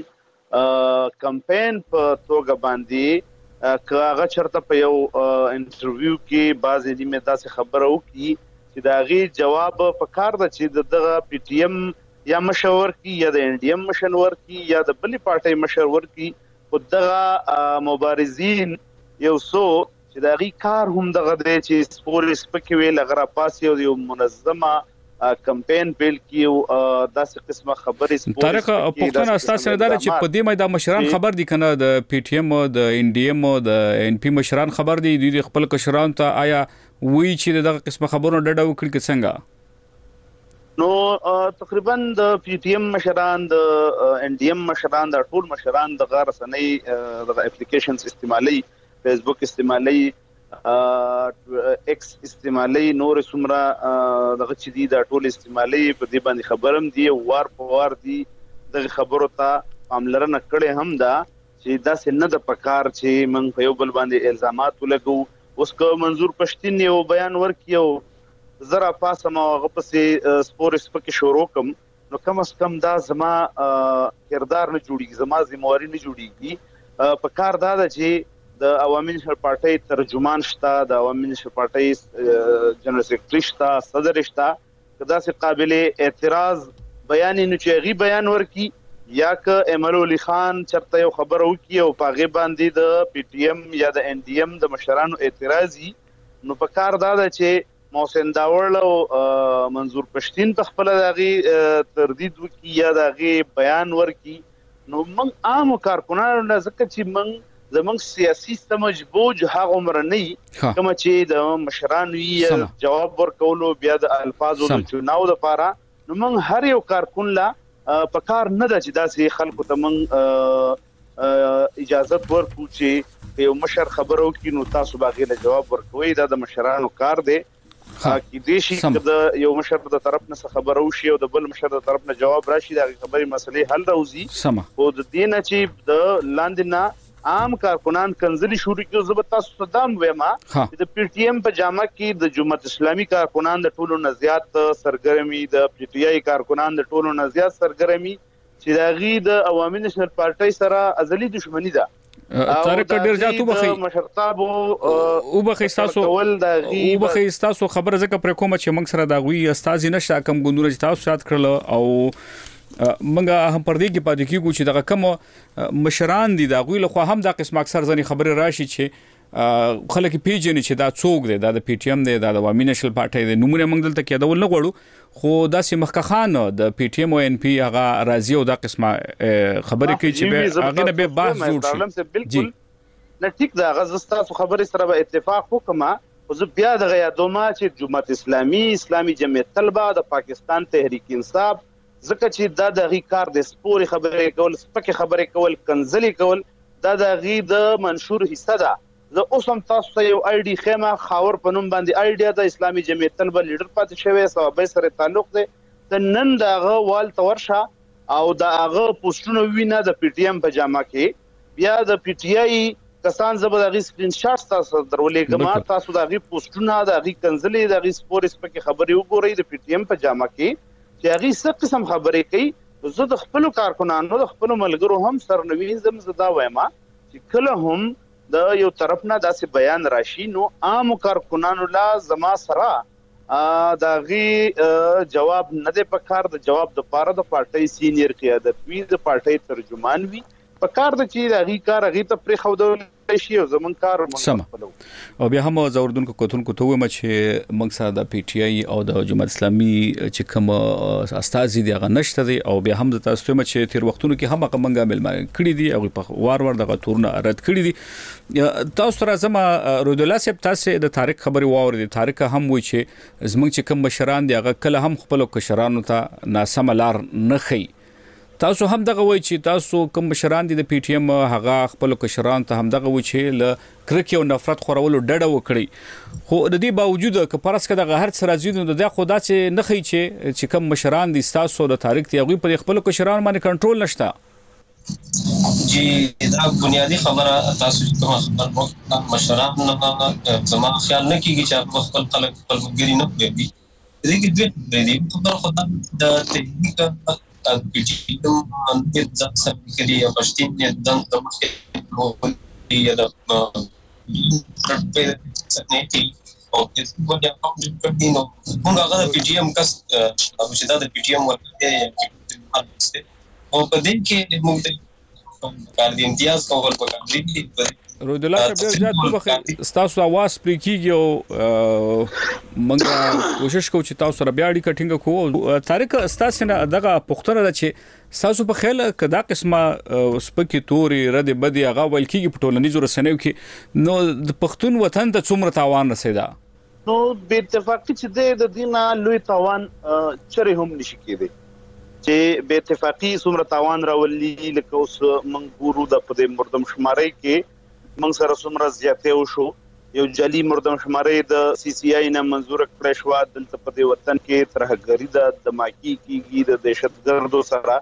کمپین په توګه باندې که هغه چرته په یو انټرویو کې بعضې نیمې داسې خبره وکړي چې د هغې جواب په کار ده چې د دغه پی ټي ایم یا مشر ورکړي یا د ان ډي ایم مشر ورکړي یا د بلې پارټۍ مشر ورکړي، خو دغه مبارزین یو څو چې د هغې کار هم دغه دی چې سپورې سپکې ویل هغه راپاسي او یو منظمه کمپین پیل کیو داسې قسمه خبرې. طارق پښتنه استاسو نه دار چې په دې مې د مشران خبر دي کنه، د پی ټی ایم د ان ډي ایم د ان پی مشران خبر دي، د خپل کشران ته آیا وی چې دغه قسمه خبرونه ډډه وکړي که څنګه؟ نو تقریبا د پی ټی ایم مشران د ان ډي ایم مشران د ټول مشران د غیر رسنۍ د اپلیکیشنز استعمالي، فیسبوک استعمالي، ایکس استعمالي، نور څومره دغه چې دي دا ټول استعمالي، په دې باندې خبرم دي، وار په وار دي دغه خبرو ته پاملرنه کړې هم ده چې داسې نه ده پکار چې موږ په یو بل باندې الزامات ولګو. اوس که منظور پښتین یو بیان ورکړي او زه راپاڅم او هغه پسې سپورې سپکې شروع کړم، نو کم از کم دا زما کردار نه جوړېږي، زما ذمواري نه جوړېږي. په کار دا ده چې د عوامي نشر پارټۍ ترجمان شته، د عوامي نشر پارټۍ جنرال سیکرټري شته، صدر شته، که داسې قابل اعتراض بیان نو چې هغې بیان ورکړي یا که احمد علي خان چرته یو خبره وکړي او په هغې باندې د پی ټي ایم یا د ان ډي ایم د مشرانو اعتراض وي، نو په کار دا ده چې محسن داوړ او منظور پښتین په خپله د هغې تردید وکړي یا د هغې بیان ورکړي. نو موږ عامو کارکنانو نه ځکه چې موږ زمونږ سیاسي سمج بوج هغه عمر نه وي کومه چې د مشرانو وي جواب ورکولو بیا د الفاظو د چوناو دپاره، نو موږ هر یو کارکون لا په کار نه ده چې داسې خلکو ته موږ اجازت ورکړو چې یو مشر خبره وکړي نو تاسو به هغې له جواب ورکوئ. دا د مشرانو کار دی. کیدای شي که د یو مشر د طرف نه څه خبره وشي او د بل مشر د طرف نه جواب راشي، د هغې خبرې مسلې حل راوځي. خو د دې نه چې د لاندې نه عام کارکنان کنځلي شروع کړي، زه به تاسو ته دا هم وایم چې د پی ټي ایم په جامه کې د جمهوریت اسلامي کارکنان د ټولو نه زیات سرګرمي، د پی ټي آی کارکنان د ټولو نه زیات سرګرمي، چې د هغې د عوامي نشنل پارټۍ سره ازلي دښمني ده. طارق ډیر زیات وبخي مشرتابو وبخي تاسو وبخي تاسو خبره زکه پر کومه چې موږ سره دا غوي استاد نشه کم ګوندونه چې تاسو شاد کړل او منګه هم پر دې کې پاتې کیږو چې دغه کوم مشران دي دا غوي له خو هم دا قسم اکثر ځنی خبره راشي چې خلک پیژني چې دا څوک دی، دا د پی ټی ایم دی، دا د عوامي نشل پارټۍ دی. نمونه موږ دلته کېدول نه غواړو، خو داسې مخکخان د پی ټی ایم او ان پی هغه راځي او دا قسمه خبرې کوي چې هغه نه به بحث جوړ شي. بالکل نه ټیک دا غزه تاسو خبرې سره به اتفاق وکما خو زه بیا دغه یادوم چې جماعت اسلامي اسلامي جمعیت طلبه د پاکستان تحریک انصاف ځکه چې دا د هغې کار د سپورې خبرې کول سپکې خبرې کول کنځلې کول دا د هغې د منشور حصه ده. زه اوس هم تاسو ته یو آی ډي ښیم خاور په نوم باندې آی ډي د اسلامي جمعیت طلبه لیډر پاتې شوی صوابۍ سره تعلق دی. د نن د هغه وال ته ورشه او د هغه پوسټونه ووینه د پی ټي ایم په جامه کې بیا د پی ټي آی کسان زه به د هغې سکرین شاټس تاسو درولېږم تاسو د هغې پوسټونه د هغې کنځلې د هغې سپورې سپکې خبرې وګورئ د پی ټي ایم په جامه کې چې هغې څه قسم خبرې کوي. زه د خپلو کارکنانو د خپلو ملګرو هم سرنویزم زه دا وایم چې کله هم د یو طرف نه داسې بیان راشي نو عامو کارکنانو لا زما سره د هغې جواب نه دی پکار. د جواب دپاره د پارټۍ سینیر قیادت وي د پارټۍ ترجمان وي پکار ده چې د هغې کار هغې ته پرېښودلی شي او زمونږ کار سمه. او بیا هم زه اردونکو کتونکو ته ووایم چې موږ سره د پی ټي آی او د جماعت اسلامي چې کوم استازي دي هغه نشته دی او بیا هم د تاسو ته چې تیر وختونو کې هم هغه موږ مېلمانه کړي دي هغوی په وار وار دغه تورونه رد کړي دي. تاسو ته راځم رودالله صاحب تاسې د طارق خبرې واورېدې. طارق هم وایي چې زموږ چې کوم مشران دي هغه کله هم خپلو کشرانو ته ناسمه لار نه ښیي. تاسو هم دغه وایي چې تاسو کوم مشران دي د پی ټي ایم هغه خپلو کشرانو ته هم دغه وایي چې له کرکې او نفرت خورولو ډډه وکړئ. خو د دې باوجود که فرض کړه دغه هر څه راځي نو د دې خو داسې نه ښیي چې چې کوم مشران دي ستاسو د طارق دي هغوی په خپلو کشرانو باندې کنټرول نشته. جی دا بنیادی خبره تاسو چې کوم خبر مشران زما خیال نه کیږي چې خپل خلک خپل ملګري نه پوهېږي. دې کې دوه دي خبره خو د تحقیق الجيل جدا سفكرية بشتين يدن دمخ يدا سنتي او تسبب يا قوم جدينو موږ هغه پی ټي ایم کس ابو شداد پی ټي ایم ورته او په دې کې موږ کار دي امتیاز کول پکار دي. رودالله صاحب ډېر زیات وبخښئ ستاسو اواز پرې کېږي او موږ کوشش کوو چې تاسو سره بیا اړیکه ټینګه کوو. طارق ستاسو نه دغه پوښتنه ده چې ستاسو په خیال که دا قسمه سپکې تورې ردې بدې هغه ویل کېږي په ټولنیزو رسنیو کې نو د پښتون وطن ته څومره تاوان رسېده؟ نو بې اتفاقي چې دی د دې نه لوی تاوان چرې هم نشي کېدی چې بې اتفاقي څومره تاوان راولي. لکه اوس موږ ګورو د په دې مردم شمارۍ کې موږ سره څومره زیاتې وشو. یو جعلي مردم شمارۍ د سی سی آی نه منظوره کړې شوه دلته په دې وطن کې ترهګري ده دماکي کېږي د دهشتګردو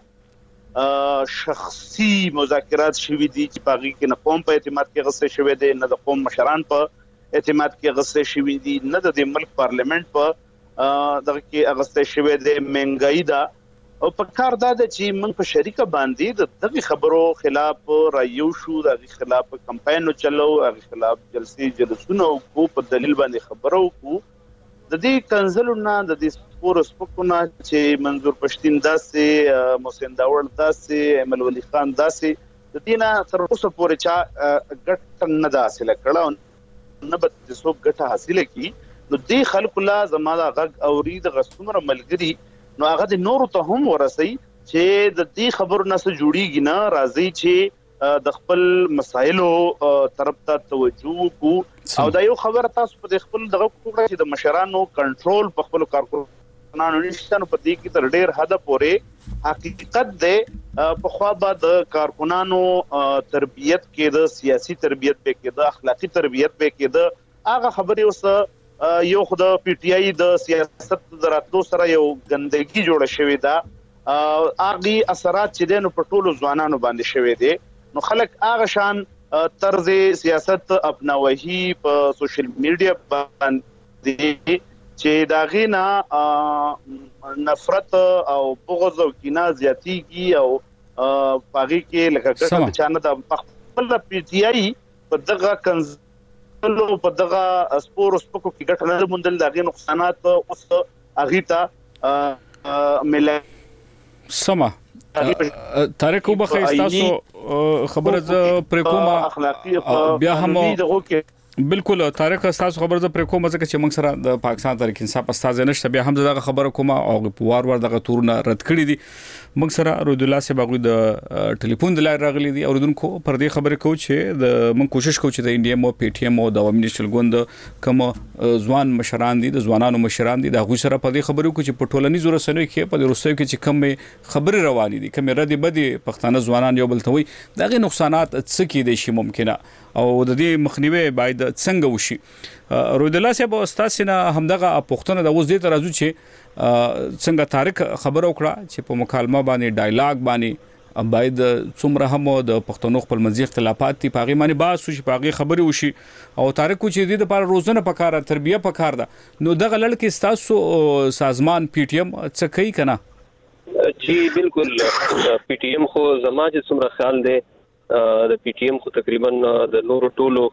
سره شخصي مذاکرات شوي دي چې په هغې کې نه قوم په اعتماد کې غصې شوی دی نه د قوم مشران په اعتماد کې غصې شوي دي نه د دې ملک پارلیمنت په دغه کې غصې شوی دی. مهنګایي ده او په کار دا ده چې موږ په شریکه باندې د دغې خبرو خلاف رایو شو د هغې خلاف کمپاین وچلو هغې خلاف جلسې جلسونه وکړو په دلیل باندې خبره وکړو. د دې کنځلو نه د دې سپورو سپکو نه چې منظور پښتین داسې محسن داوړ داسې احمد ولی خان داسې د دې نه تر اوسه پورې چا ګټه نه ده حاصله کړه او نه به څوک ګټه حاصله کړي. نو دې خلکو لا زما دا غږ اوري دغه څومره ملګري نو هغه د نورو ته هم ورسوي چې د دې خبرو نه څه جوړیږي نه راځي چې د خپل مسایلو طرف ته توجه وکړو. او دا یو خبره تاسو په خپل دغه وکړه چې د مشرانو کنټرول په خپل کارکونانو نشته نو په دې کې تر ډېر حده پورې حقیقت دی په خوا به د کارکونانو تربیت کې د سیاسي تربیت به کې د اخلاقی تربیت به کې د هغه خبرې اوس یو خو د پی ټي آی د سیاست د راتلو سره یو ګندګي جوړه شوې ده هغې اثرات چې دی نو په ټولو ځوانانو باندې شوی دی. نو خلک هغه شان طرز سیاست اپناوهي په سوشل میډیا باندې چې د هغې نه نفرت او بغض او کینه زیاتېږي او په هغې کې لکه ګټه د چا نه ده. په خپله پی ټي آی په دغه کنز نو په دغه سپورو سپکو کې ګټه نه موندل د هغې نقصانات اوس هغې ته ملی سمه. طارق وبخښئ ستاسو خبره زه پرې کومه بیا هم بالکل طارق تاسو خبر زه پر کوم ځکه چې موږ سره د پاکستان تحریک انصاف استاد نشته بیا هم دغه خبره کومه او په وار وار دغه تورونه رد کړی دي موږ سره رود الله سي باغوي د ټلیفون د لار راغلي دي اوردونکو پر دې خبره کو چې د موږ کوشش کوو چې د انډیا مو پی ټی ایم او د عوامي نېشنل ګوند کوم ځوان مشران دي د ځوانانو مشران دي د غوي سره په دې خبرو کو چې په ټولنیزو رسنیو کې په روسیو کې چې کوم خبره روانې دي کوم ردی بدی پښتانه ځوانان یو بل ته وي دغه نقصانات څه کې دي شي ممکنه او د دې مخنیوي باید څنګه وشي رود الله صاحب استاد نه همدغه پښتنه د اوس دې ترازو چې څنګه طارق خبر وکړه چې په مکالمه باندې ډایلاګ باندې باید څومره هم د پښتنو خپل منځي اختلافات دي پاغي باندې باس شي پاغي خبري وشي او طارق چې دې لپاره روزنه پکاره تربیه پکار ده نو دغه لړ کې تاسو سازمان پی ټی ایم څه کوي کنه جی بالکل پی ټی ایم خو زما چې څومره خیال دی د پی ټی ایم خو تقریبا د نورو ټولو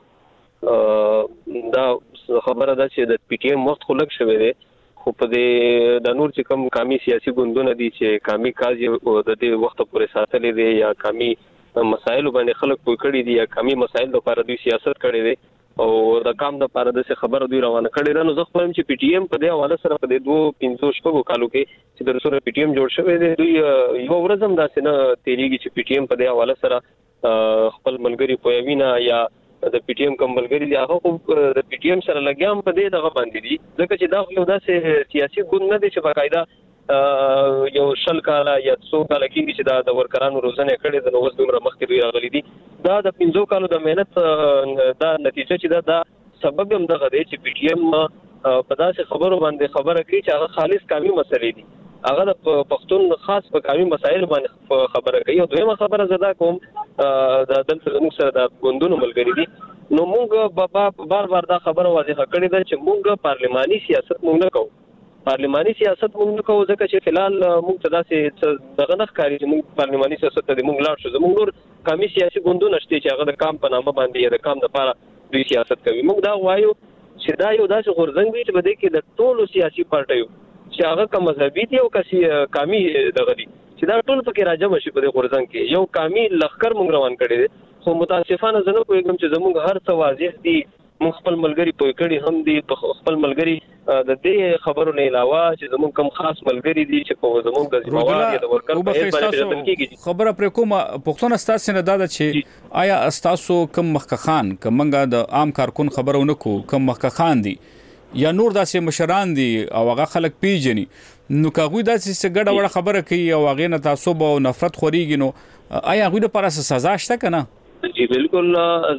دا خبره ده چې د پی ټی ایم وخت خلک شوی دی خو په دې د نور چې کوم قومي سیاسي ګوندونه دي چې قومي کاج د دې وخت پورې ساتلې دي یا قومي مسایل باندې خلک پوي کړی دي یا قومي مسایل لپاره دوی سیاست کړی دي او د کام د لپاره د خبره دوی روانه کړی رانو زه خپلم چې پی ټی ایم په دې حواله سره په دې دوه پنځو شپږو کالو کې چې د سره پی ټی ایم جوړ شوی دی دوی یو ورځم داسې نه تیریږي چې پی ټی ایم په دې حواله سره خپل ملګری پویوینا یا د پی ټی ایم کوم ملګری دی هغه د پی ټی ایم سره لګیام په دې دغه باندې دي ځکه چې دا یو داسې سیاسي ګوند نه دی چې باقاعده یو شل کاله یا څو کاله کې چې دا د ورکرانو روزنه کړي د نوښت دومره مخکې دوی راغلي دي دا د پنځو کالو د مهنت دا نتیجه چې دا د سبب هم دغه دی چې پی ټی ایم په داسې خبرو باندې خبره کوي چې هغه خالص قومي مسلې دي هغه د پښتون خاص په قومي مسایل باندې خبره کوي او دویمه خبره زدا کوم د دلته زموږ سره د ګوندونو ملګری دي نو موږ بار بار دا خبره واضحه کړې ده چې موږ پارلماني سیاست موږ نه کوو پارلماني سیاست موږ نه کوو ځکه چې فلال موږ ته داسې دغه نه ښکاري چې موږ پارلماني سیاست ته موږ لاړ شو زموږ نور قومي سیاسي ګوندونه شته چې هغه د کام په نامه باندې یا د کام لپاره دوی سیاست کوي موږ دا وایو چې دا یو داسې غورځنګ وي چې بده کې د ټولو سیاسي پارټیو چې هغه کوم مذهبي دي او کسي قومي دغه دي چې دا ټول پکې راځم شي په دې غورځنګ کې یو قومي لخر موږ روان کړی دي خو متاسفانه زه نه کوم چې زموږ هر څه واضح دي موږ خپل ملګری پوي کړی هم دي خپل ملګری د دې خبرو نه علاوه چې زموږ کوم خاص ملګری دي چې په زموږ د ځواب یا د ورکر په باندې خبره پر کومه پښتون استاد سره دا چې آیا استاسو کم مخکخان کمنګه د عام کارکون خبرونه کو کم مخکخان دي یا نور داسې مشران دي او هغه خلک پیژني نو کاغوی داسې ګډه وړه خبره کوي او هغه نه تعصب او نفرت خوريږي نو آیا هغه لپاره سزا شته کنه جی بالکل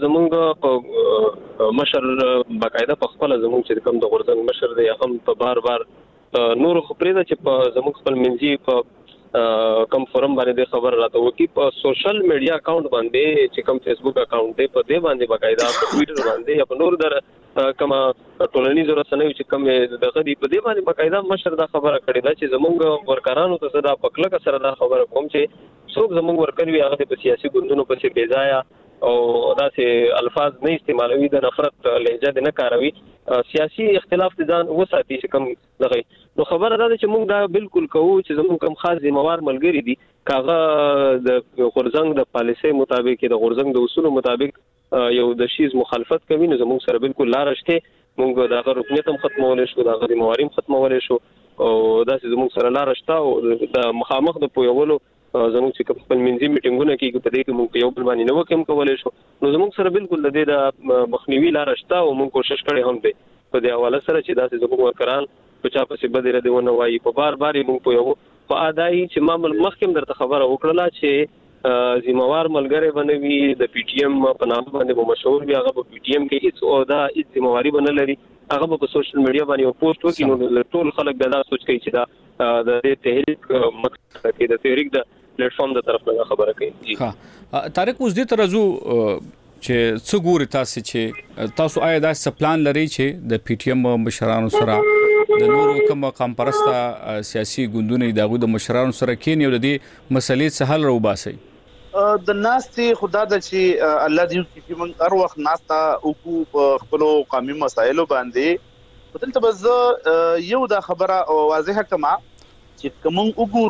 زمونږ مشر باقاعده په خپل زمونږ چې کوم د غورځنګ مشر دی هم په بار بار نور خبرې ده چې په زمونږ خپل منځي په کم فورم باندې خبر راته وکي په سوشل میډیا اکاؤنٹ باندې چې کوم فیسبوک اکاؤنٹ دی په دې باندې باقاعده په ټوئیټر باندې یا په نور در کما ټولنیزو رسنیو چې کوم دغه دی په دې باندې باقاعده مشر دا خبره کړې ده چې زمونږ ورکرانو ته دا پکلک سره دا خبره کوم چې څوک زمونږ ورکروي هغه په سیاسي ګوندونو پسې بیځایا او داسې الفاظ نه استعمالوي د نفرت لهجه نه کاروي سیاسي اختلاف ځان وساتي چې کوم دغه نو خبره ده چې موږ دا بالکل کوو چې زموږ کوم خاص ذمہوار ملګری دي کاغه د غورځنګ د پالیسي مطابق د غورځنګ د اصولو مطابق یو د شیز مخالفت کوي نو زموږ سره بالکل لار شته موږ دا رکنیت هم ختمول شو دا غوړي مواریم ختمول شو او داسې زموږ سره لار شته او د مخامخ د پویولو زموږ چې خپل منځي میټینګونه کې په دې کې موږ یو بل باندې نو کوم کولای شو نو زموږ سره بالکل د دې د مخنیوي لار شته او موږ کوشش کړی هم دی په دې حواله سره چې داسې زموږ ورکران په چا پسې بدره دیونه وایي په بار بار موږ په یو په اداي چې ما مخکې درته خبره وکړه چې ذمہوار ملګری بنوي د پی ټی ایم په نام باندې مشهور وي هغه په پی ټی ایم کې هیڅ او دا هیڅ ذمہواری بنل لري هغه په سوشل میډیا باندې یو پوسټ وکړي نو ټول خلک دا سوچ کوي چې دا د تحریک مقصد کې د تحریک د پلیټ فارم د طرف نه خبره کوي ها طارق اوس دې ترازو چې څو ګوري تاسو چې تاسو آیا دا څه پلان لري چې د پی ټی ایم مشرانو سره د نورو کوم قوم پرسته سیاسي ګوندونه دغه د مشرانو سره کین یو د دې مسلې څه حل راوباسي د ناستي خدا د چې الله دې چې موږ هر وخت ناستا او کو خپل قومي مسایلو باندې بدلته بز یو دا خبره واضحه کما چې کوم وګورو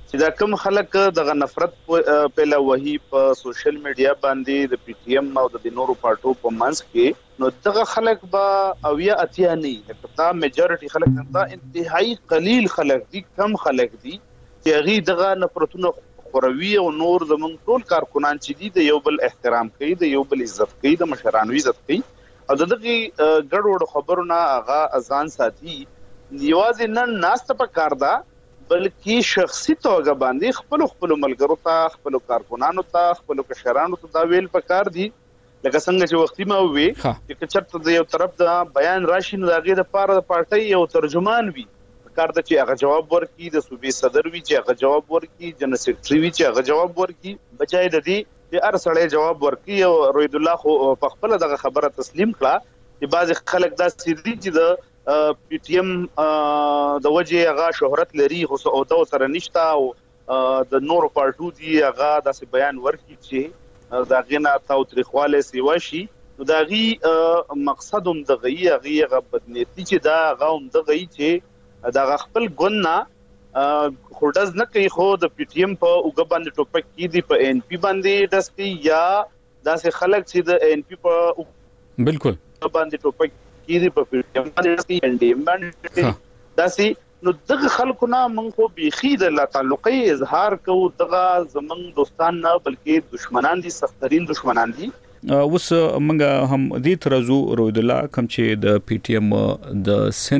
چې دا کوم خلک د نفرت په لوهي په سوشل میډیا باندې د پی ټی ایم او د نورو پارټو په منځ کې نو دغه خلک به او یا اتیا نه دا میجورټي خلک دا انتهایی قلیل خلک دي کم خلک دي چې هغه دغه نفرتونه خوروي او نور زمونږ ټول کارکونان چې دي د یو بل احترام کوي د یو بل عزت کوي د مشرانو عزت کوي او دغه ګډوډ خبرونه هغه اذان ساتي یوازې نن ناست په کار دا بلکې شخصي توګه باندې خپل خپل ملګرو ته خپل کارکونانو ته خپل کشرانو ته دا ویل پکار دي لکه څنګه چې وختي ما وی چې چرته د یو طرف د بیان راشي نو دغه د پاره د پارټي یو ترجمان وي کار د چې هغه جواب ورکړي د صوبې صدر وی چې هغه جواب ورکړي جنرال سیکریټري وی چې هغه جواب ورکړي بچای د دې چې هر سړی جواب ورکړي او روید الله خو په خپل دغه خبره تسلیم کړه چې بعض خلک دا سړي چې د پی ټی ایم د وجه هغه شهرت لري خو او د سره نشتا او د نورو پارټو دی هغه داسې بیان ورکړي چې دا غنا تاو تاریخواله سیوا شي نو دا غي مقصد هم د غي هغه بدنيتي چې دا هغه هم د غي چې دا خپل ګوند خودز نه کوي خو د پی ټی ایم په اوګه باندې ټوپک کی دي په ان پی باندې دستی یا داسې خلک چې د ان پی په بالکل باندې ټوپک کی دي په پی ټی ایم باندې ان ډی ایم باندې داسې نو دغه خلکو نه موږ خو بيخي د تعلقي اظهار کوو دغه زمنګ دوستان نه بلکې دشمنان دي سخترین دشمنان دي اوس منګه هم دې ترزو روید الله کوم چې د پی ټی ایم د سن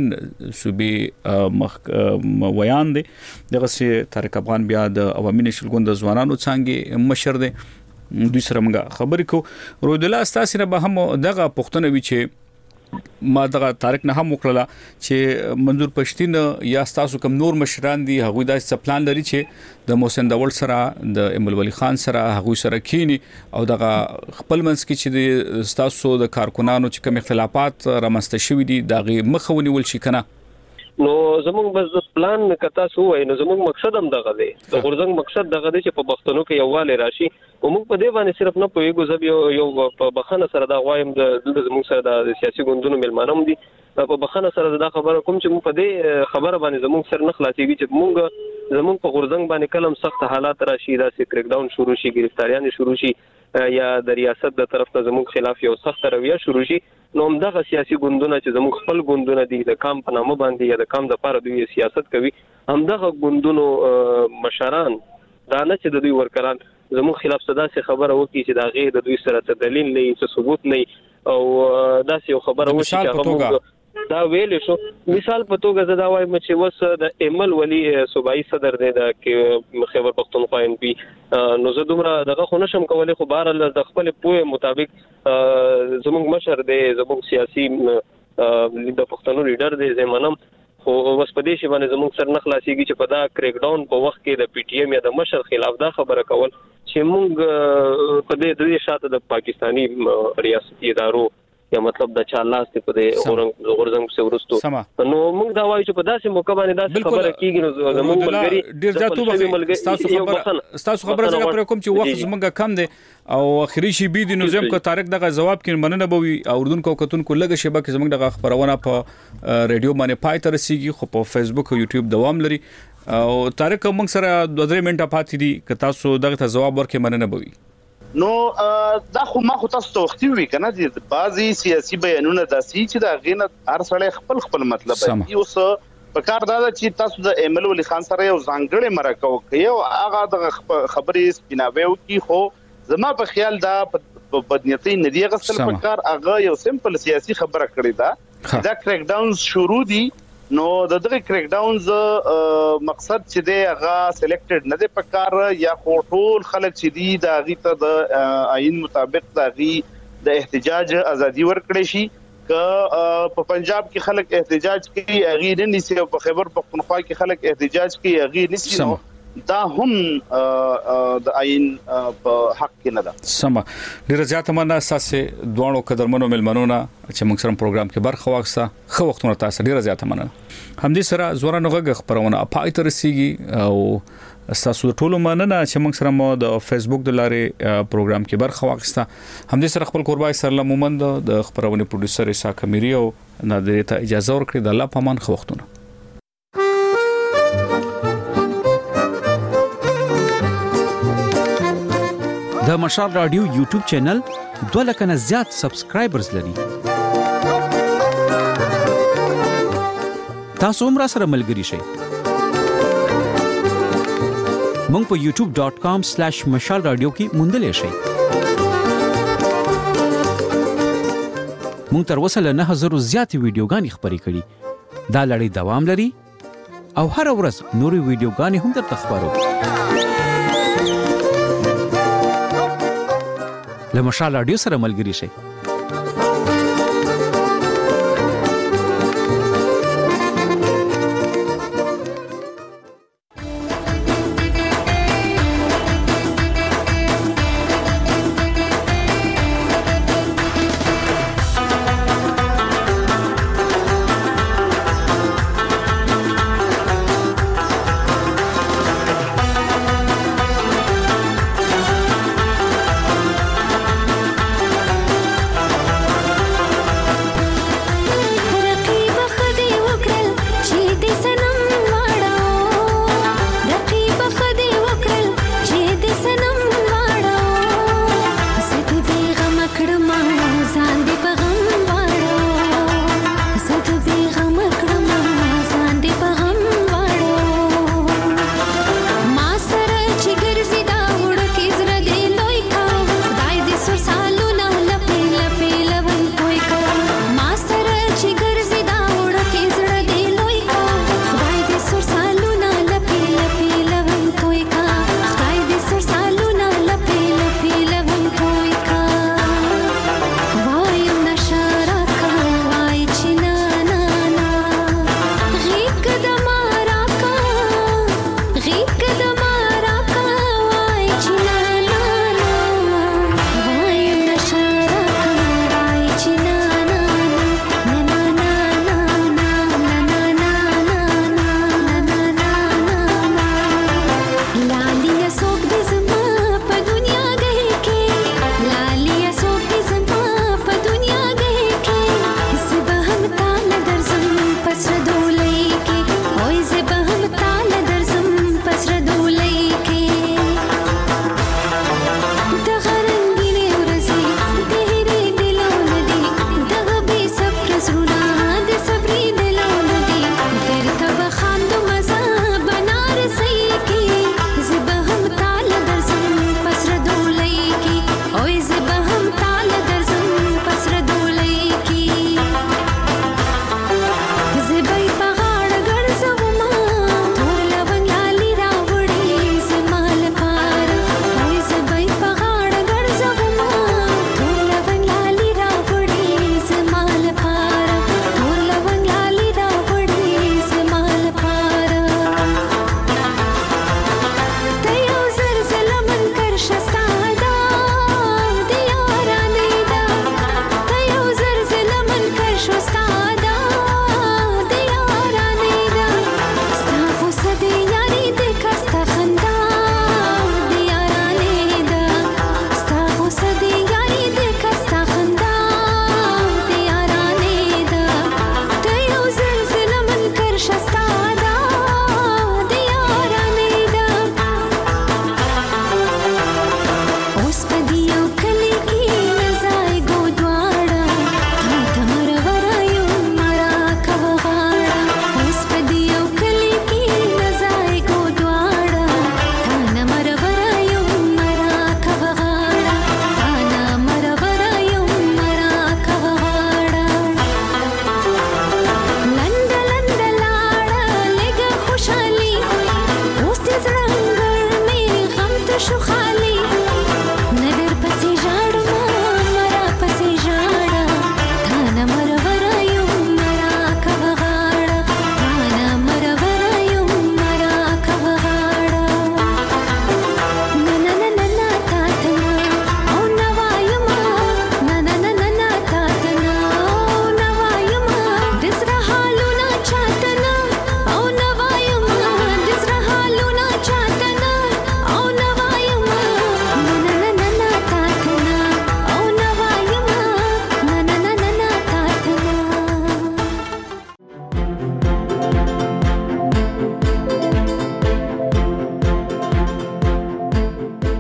صوبې مخ ویان دي دغه سي طارق افغان بیا د عوامي نشل ګوند ځوانانو څنګه مشر دي دوی سره منګه خبرې کو روید الله استاسي نه به هم دغه پښتنه وی چې ما دغه طارق نه هم وکړه چې منظور پښتين یا تاسو کوم نور مشران دي هغه د سپلان لري چې د محسن داول سره د امل ولی خان سره هغه سره کینی او دغه خپل منځ کې چې تاسو د کارکونانو چې کوم اختلافات رامسته شوي دي دغه مخونی ول شي کنه نو زموږ بس پلان کتا سو وای نو زموږ مقصد هم دغه دی د غورځنګ مقصد دغه دی چې په پښتنو کې یووالی راشي او موږ په دې باندې صرف نه پوهیږو زب یو یو په بخنه سره دا وایم د زموږ سره د سیاسي ګوندونو ملمانم دي په بخنه سره دا خبره کوم چې موږ په دې خبره باندې زموږ سره نه خلاصيږي چې موږ زموږ په غورځنګ باندې کلم سخت حالات راشي دا سي کریک ډاون شروع شي گرفتاریان شروع شي یا د ریاست د طرف ته زموږ خلاف یو سخت رویه شروع شي نو همدغه سیاسي ګوندونه چې زموږ خپل ګوندونه دي د کام په نامه باندې یا د کام د لپاره دوی سیاست کوي همدغه ګوندونو مشران دا نه چې د دوی ورکران زموږ خلاف صدا سي خبره وکړي چې دا غیر د دوی سره څه دلیل نه څه ثبوت نه او دا سي خبره وکړي چې هغه دا ویل شو مثال په توګه زدا وایم چې وس د امل ولی صوبایي صدر دی د خیبر پختونخوا ان پی نو زه دومره دغه خو نشم کولای خو بهر د خپل پوهه مطابق زموږ مشر دی زموږ سیاسي د پښتنو لیډر دی زمونم خو اوس په دې شی باندې زموږ سر نه خلاصيږي چې په دا کریک ډاون په وخت کې د پی ټی ایم یا د مشر خلاف دا خبره کول چې موږ په دې د شاته د پاکستانی ریاستي ادارو یا مطلب د چا لاس ته په دې غورځنګ څخه ورستو نو موږ دا وایو چې په داسې موقع باندې داسې خبره کیږي نو زموږ ملګری ډیر ځاتو تاسو خبره تاسو خبره څنګه پر کوم چې وخت زموږ کم دی او اخري شي بي دي نو زم کو طارق دغه جواب کین مننه بوي او اردن کو کتون کو لګ شبکه زموږ دغه خبرونه په رادیو باندې پای تر سیږي خو په فیسبوک او یوټیوب دوام لري او طارق موږ سره دوه درې منټه پاتې دي که تاسو دغه ته جواب ورکې مننه بوي نو دا خو ما خو تاسو ته وختي وی کنه چې بعضي سیاسي بیانونه داسي چې دا غینه هر سړی خپل خپل مطلب دی اوس په کار دا چې تاسو د ایمل ولی خان سره یو ځانګړی مرکه وکړي او هغه د خبرې سپیناوي وکړي خو زما په خیال دا په بدنيتي ندی غسل په کار هغه یو سمپل سیاسي خبره کړې ده دا کریک ډاونز شروع دي نو د دغه کریک ډاونز مقصد چې دی هغه سلیکټډ نه دی په کار یا ټول خلک چې دی د غي ته د آئین مطابق د غي د احتجاج ازادي ورکړي شي ک په پنجاب کې خلک احتجاج کوي غي نه نيسي او په خیبر پختونخوا کې خلک احتجاج کوي غي نيسي نو دا هم د آئین په حق کې نه ده سم ډیر زیات مننه اساسه دوانو قدرمنو ملمنونه چې موږ سره پروګرام کې برخه واخسته خو وختونه تاسو ډیر زیات مننه هم دې سره زورانو غږ خبرونه اپای تر سیږي او تاسو ټول مننه چې موږ سره مو د فیسبوک د لارې پروګرام کې برخه واخسته هم دې سره خپل قربای سره مومند د خبرونه پروډوسر اسا کمیری او نادر ته اجازه ورکړي د الله پامان خو وختونه د مشال رادیو یوټیوب چینل دوه لک نه زیات سبسکرایبرز لري. تاسو هم را سره ملګري شئ. مونږ په یوټیوب ډاٹ کام سلیش مشال رادیو کې موندلی شئ. مونږ تر اوسه له نه زره زیاتې ویډیوګانې خپرې کړي. دا لړۍ دوام لري او هر ورځ نورې ویډیوګانې هم درته خپرو. له مشال رادیو سره ملګري شئ.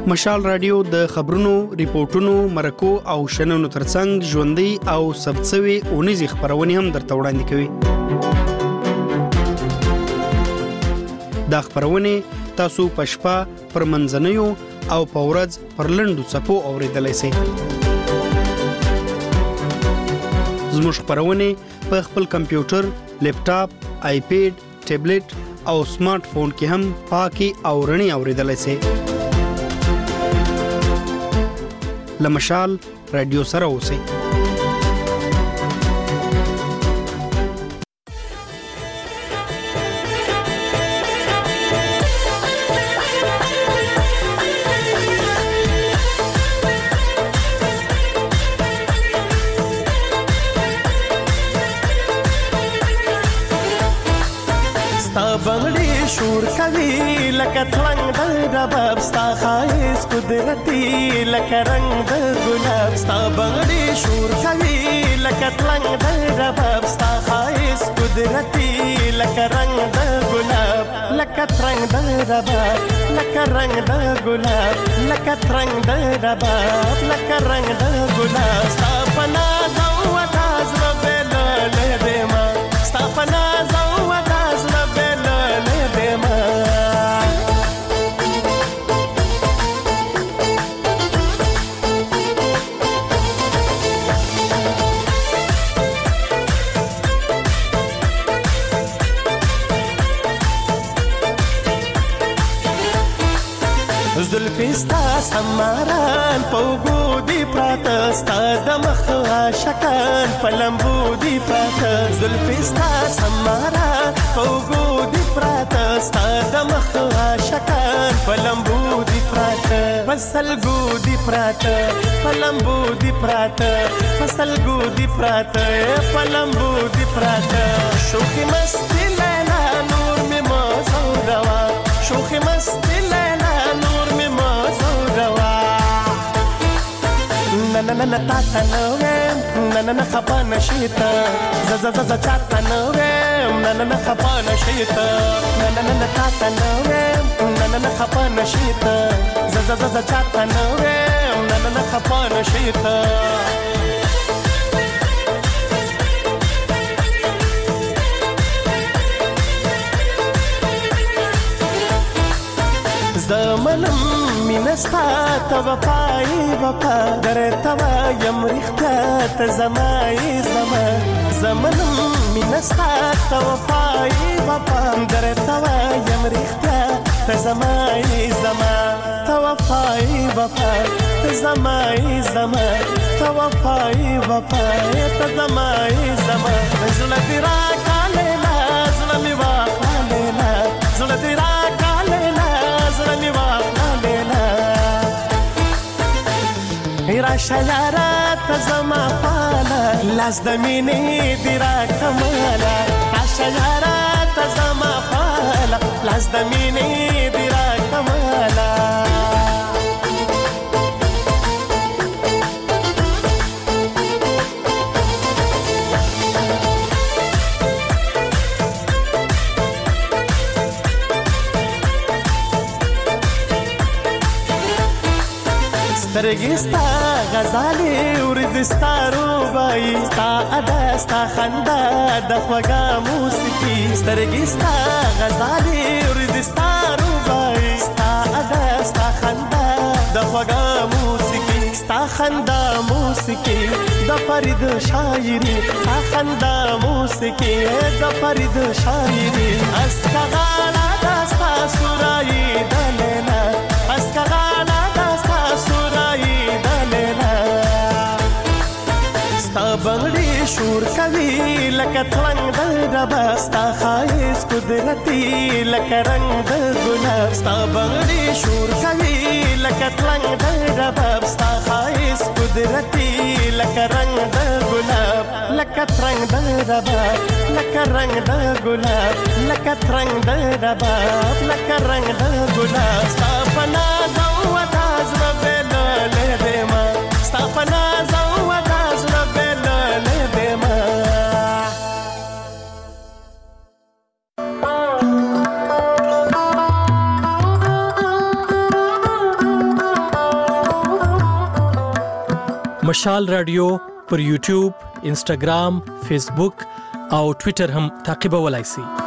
مشال رادیو د خبرونو، ریپورتونو، مرکو او شننو ترڅنګ ژوندۍ او ثبتسوي اونیزې خبرونه هم درته وړاندې کوي. دا خبرونه تاسو په شپه پر منځنیو او په ورځ پر لنډو څپو اوریدلای شئ. زموږ خبرونه په خپل کمپیوټر، لیپټاپ، آیپیډ، ټابلیټ او سمارټ فون کې هم پاکي او رڼي اوریدلای شئ. لمشال رادیو سره اوسئ. بغړي شور کوي لکه ترنګ د رباب ستا خایس قدرتي لکه رنگ د ګلاب ستا بغړي شور کوي لکه ترنګ د رباب ستا خایس قدرتي لکه رنگ د ګلاب لکه ترنګ د رباب لکه رنگ د ګلاب لکه ترنګ د رباب لکه رنگ د ګلاب ستا پنا زو تاز ربل له دما ستا پنا زو تاز ربل زلفستا سماران پوګو دی پرات ستا د مخ عاشقان پلمبو دی پرات زلفستا سماران پوګو دی پرات ستا د مخ عاشقان پلمبو دی پرات پسلګو دی پرات پلمبو دی پرات پسلګو دی پرات پلمبو دی پرات شوخي مستی لیلا نور می مزوروا شوخي مستی لیلا نور می مزوروا na na na na ta ta no em na na na khapa na shita za za za za ta ta no em na na na khapa na shita na na na na ta ta no em na na na khapa na shita za za za za ta ta no em na na na khapa na shita زمنم مینستا تا وفای وفا در توا یم رختا تا زمای زمان زمنم مینستا تا وفای وفا در توا یم رختا تا زمای زمان تا وفای وفا تا زمای زمان تا وفای وفا تا زمای زمان زړه دې راکاله زړه مې واخاله زړه دې راشه یارا ته زما فاله لاس د مینې دې راکماله راشه یارا ته زما فاله لاس د مینې دې راکماله سترګستا غزالې ورزستا روبای ستا ادا ستا خندا د خوږه موسیقي سترګستا غزالې ورزستا روبای ستا ادا ستا خندا د خوږه موسیقي ستا خندا موسیقي د فرید شاعري ستا خندا موسیقي د فرید شاعري اسکغالا دستا سورای دلینا اسکغالا دستا سورای دلینا ستا بغړي شور کوي لکه ترنګ د رباب ستا خایس قدرتي لکه رنگ د ګلاب ستا بغړي شور کوي لکه ترنګ د رباب ستا خایس قدرتي لکه رنگ د ګلاب لکه ترنګ د رباب لکه رنگ د ګلاب لکه ترنګ د رباب لکه رنگ د ګلاب ستا پنا زو تاز ربل له دما ستا پنا زو تاز ربل له دما مشال رادیو پر یوټیوب، انسټاګرام، فیسبوک او ټوئیټر هم تعقیبولای شئ.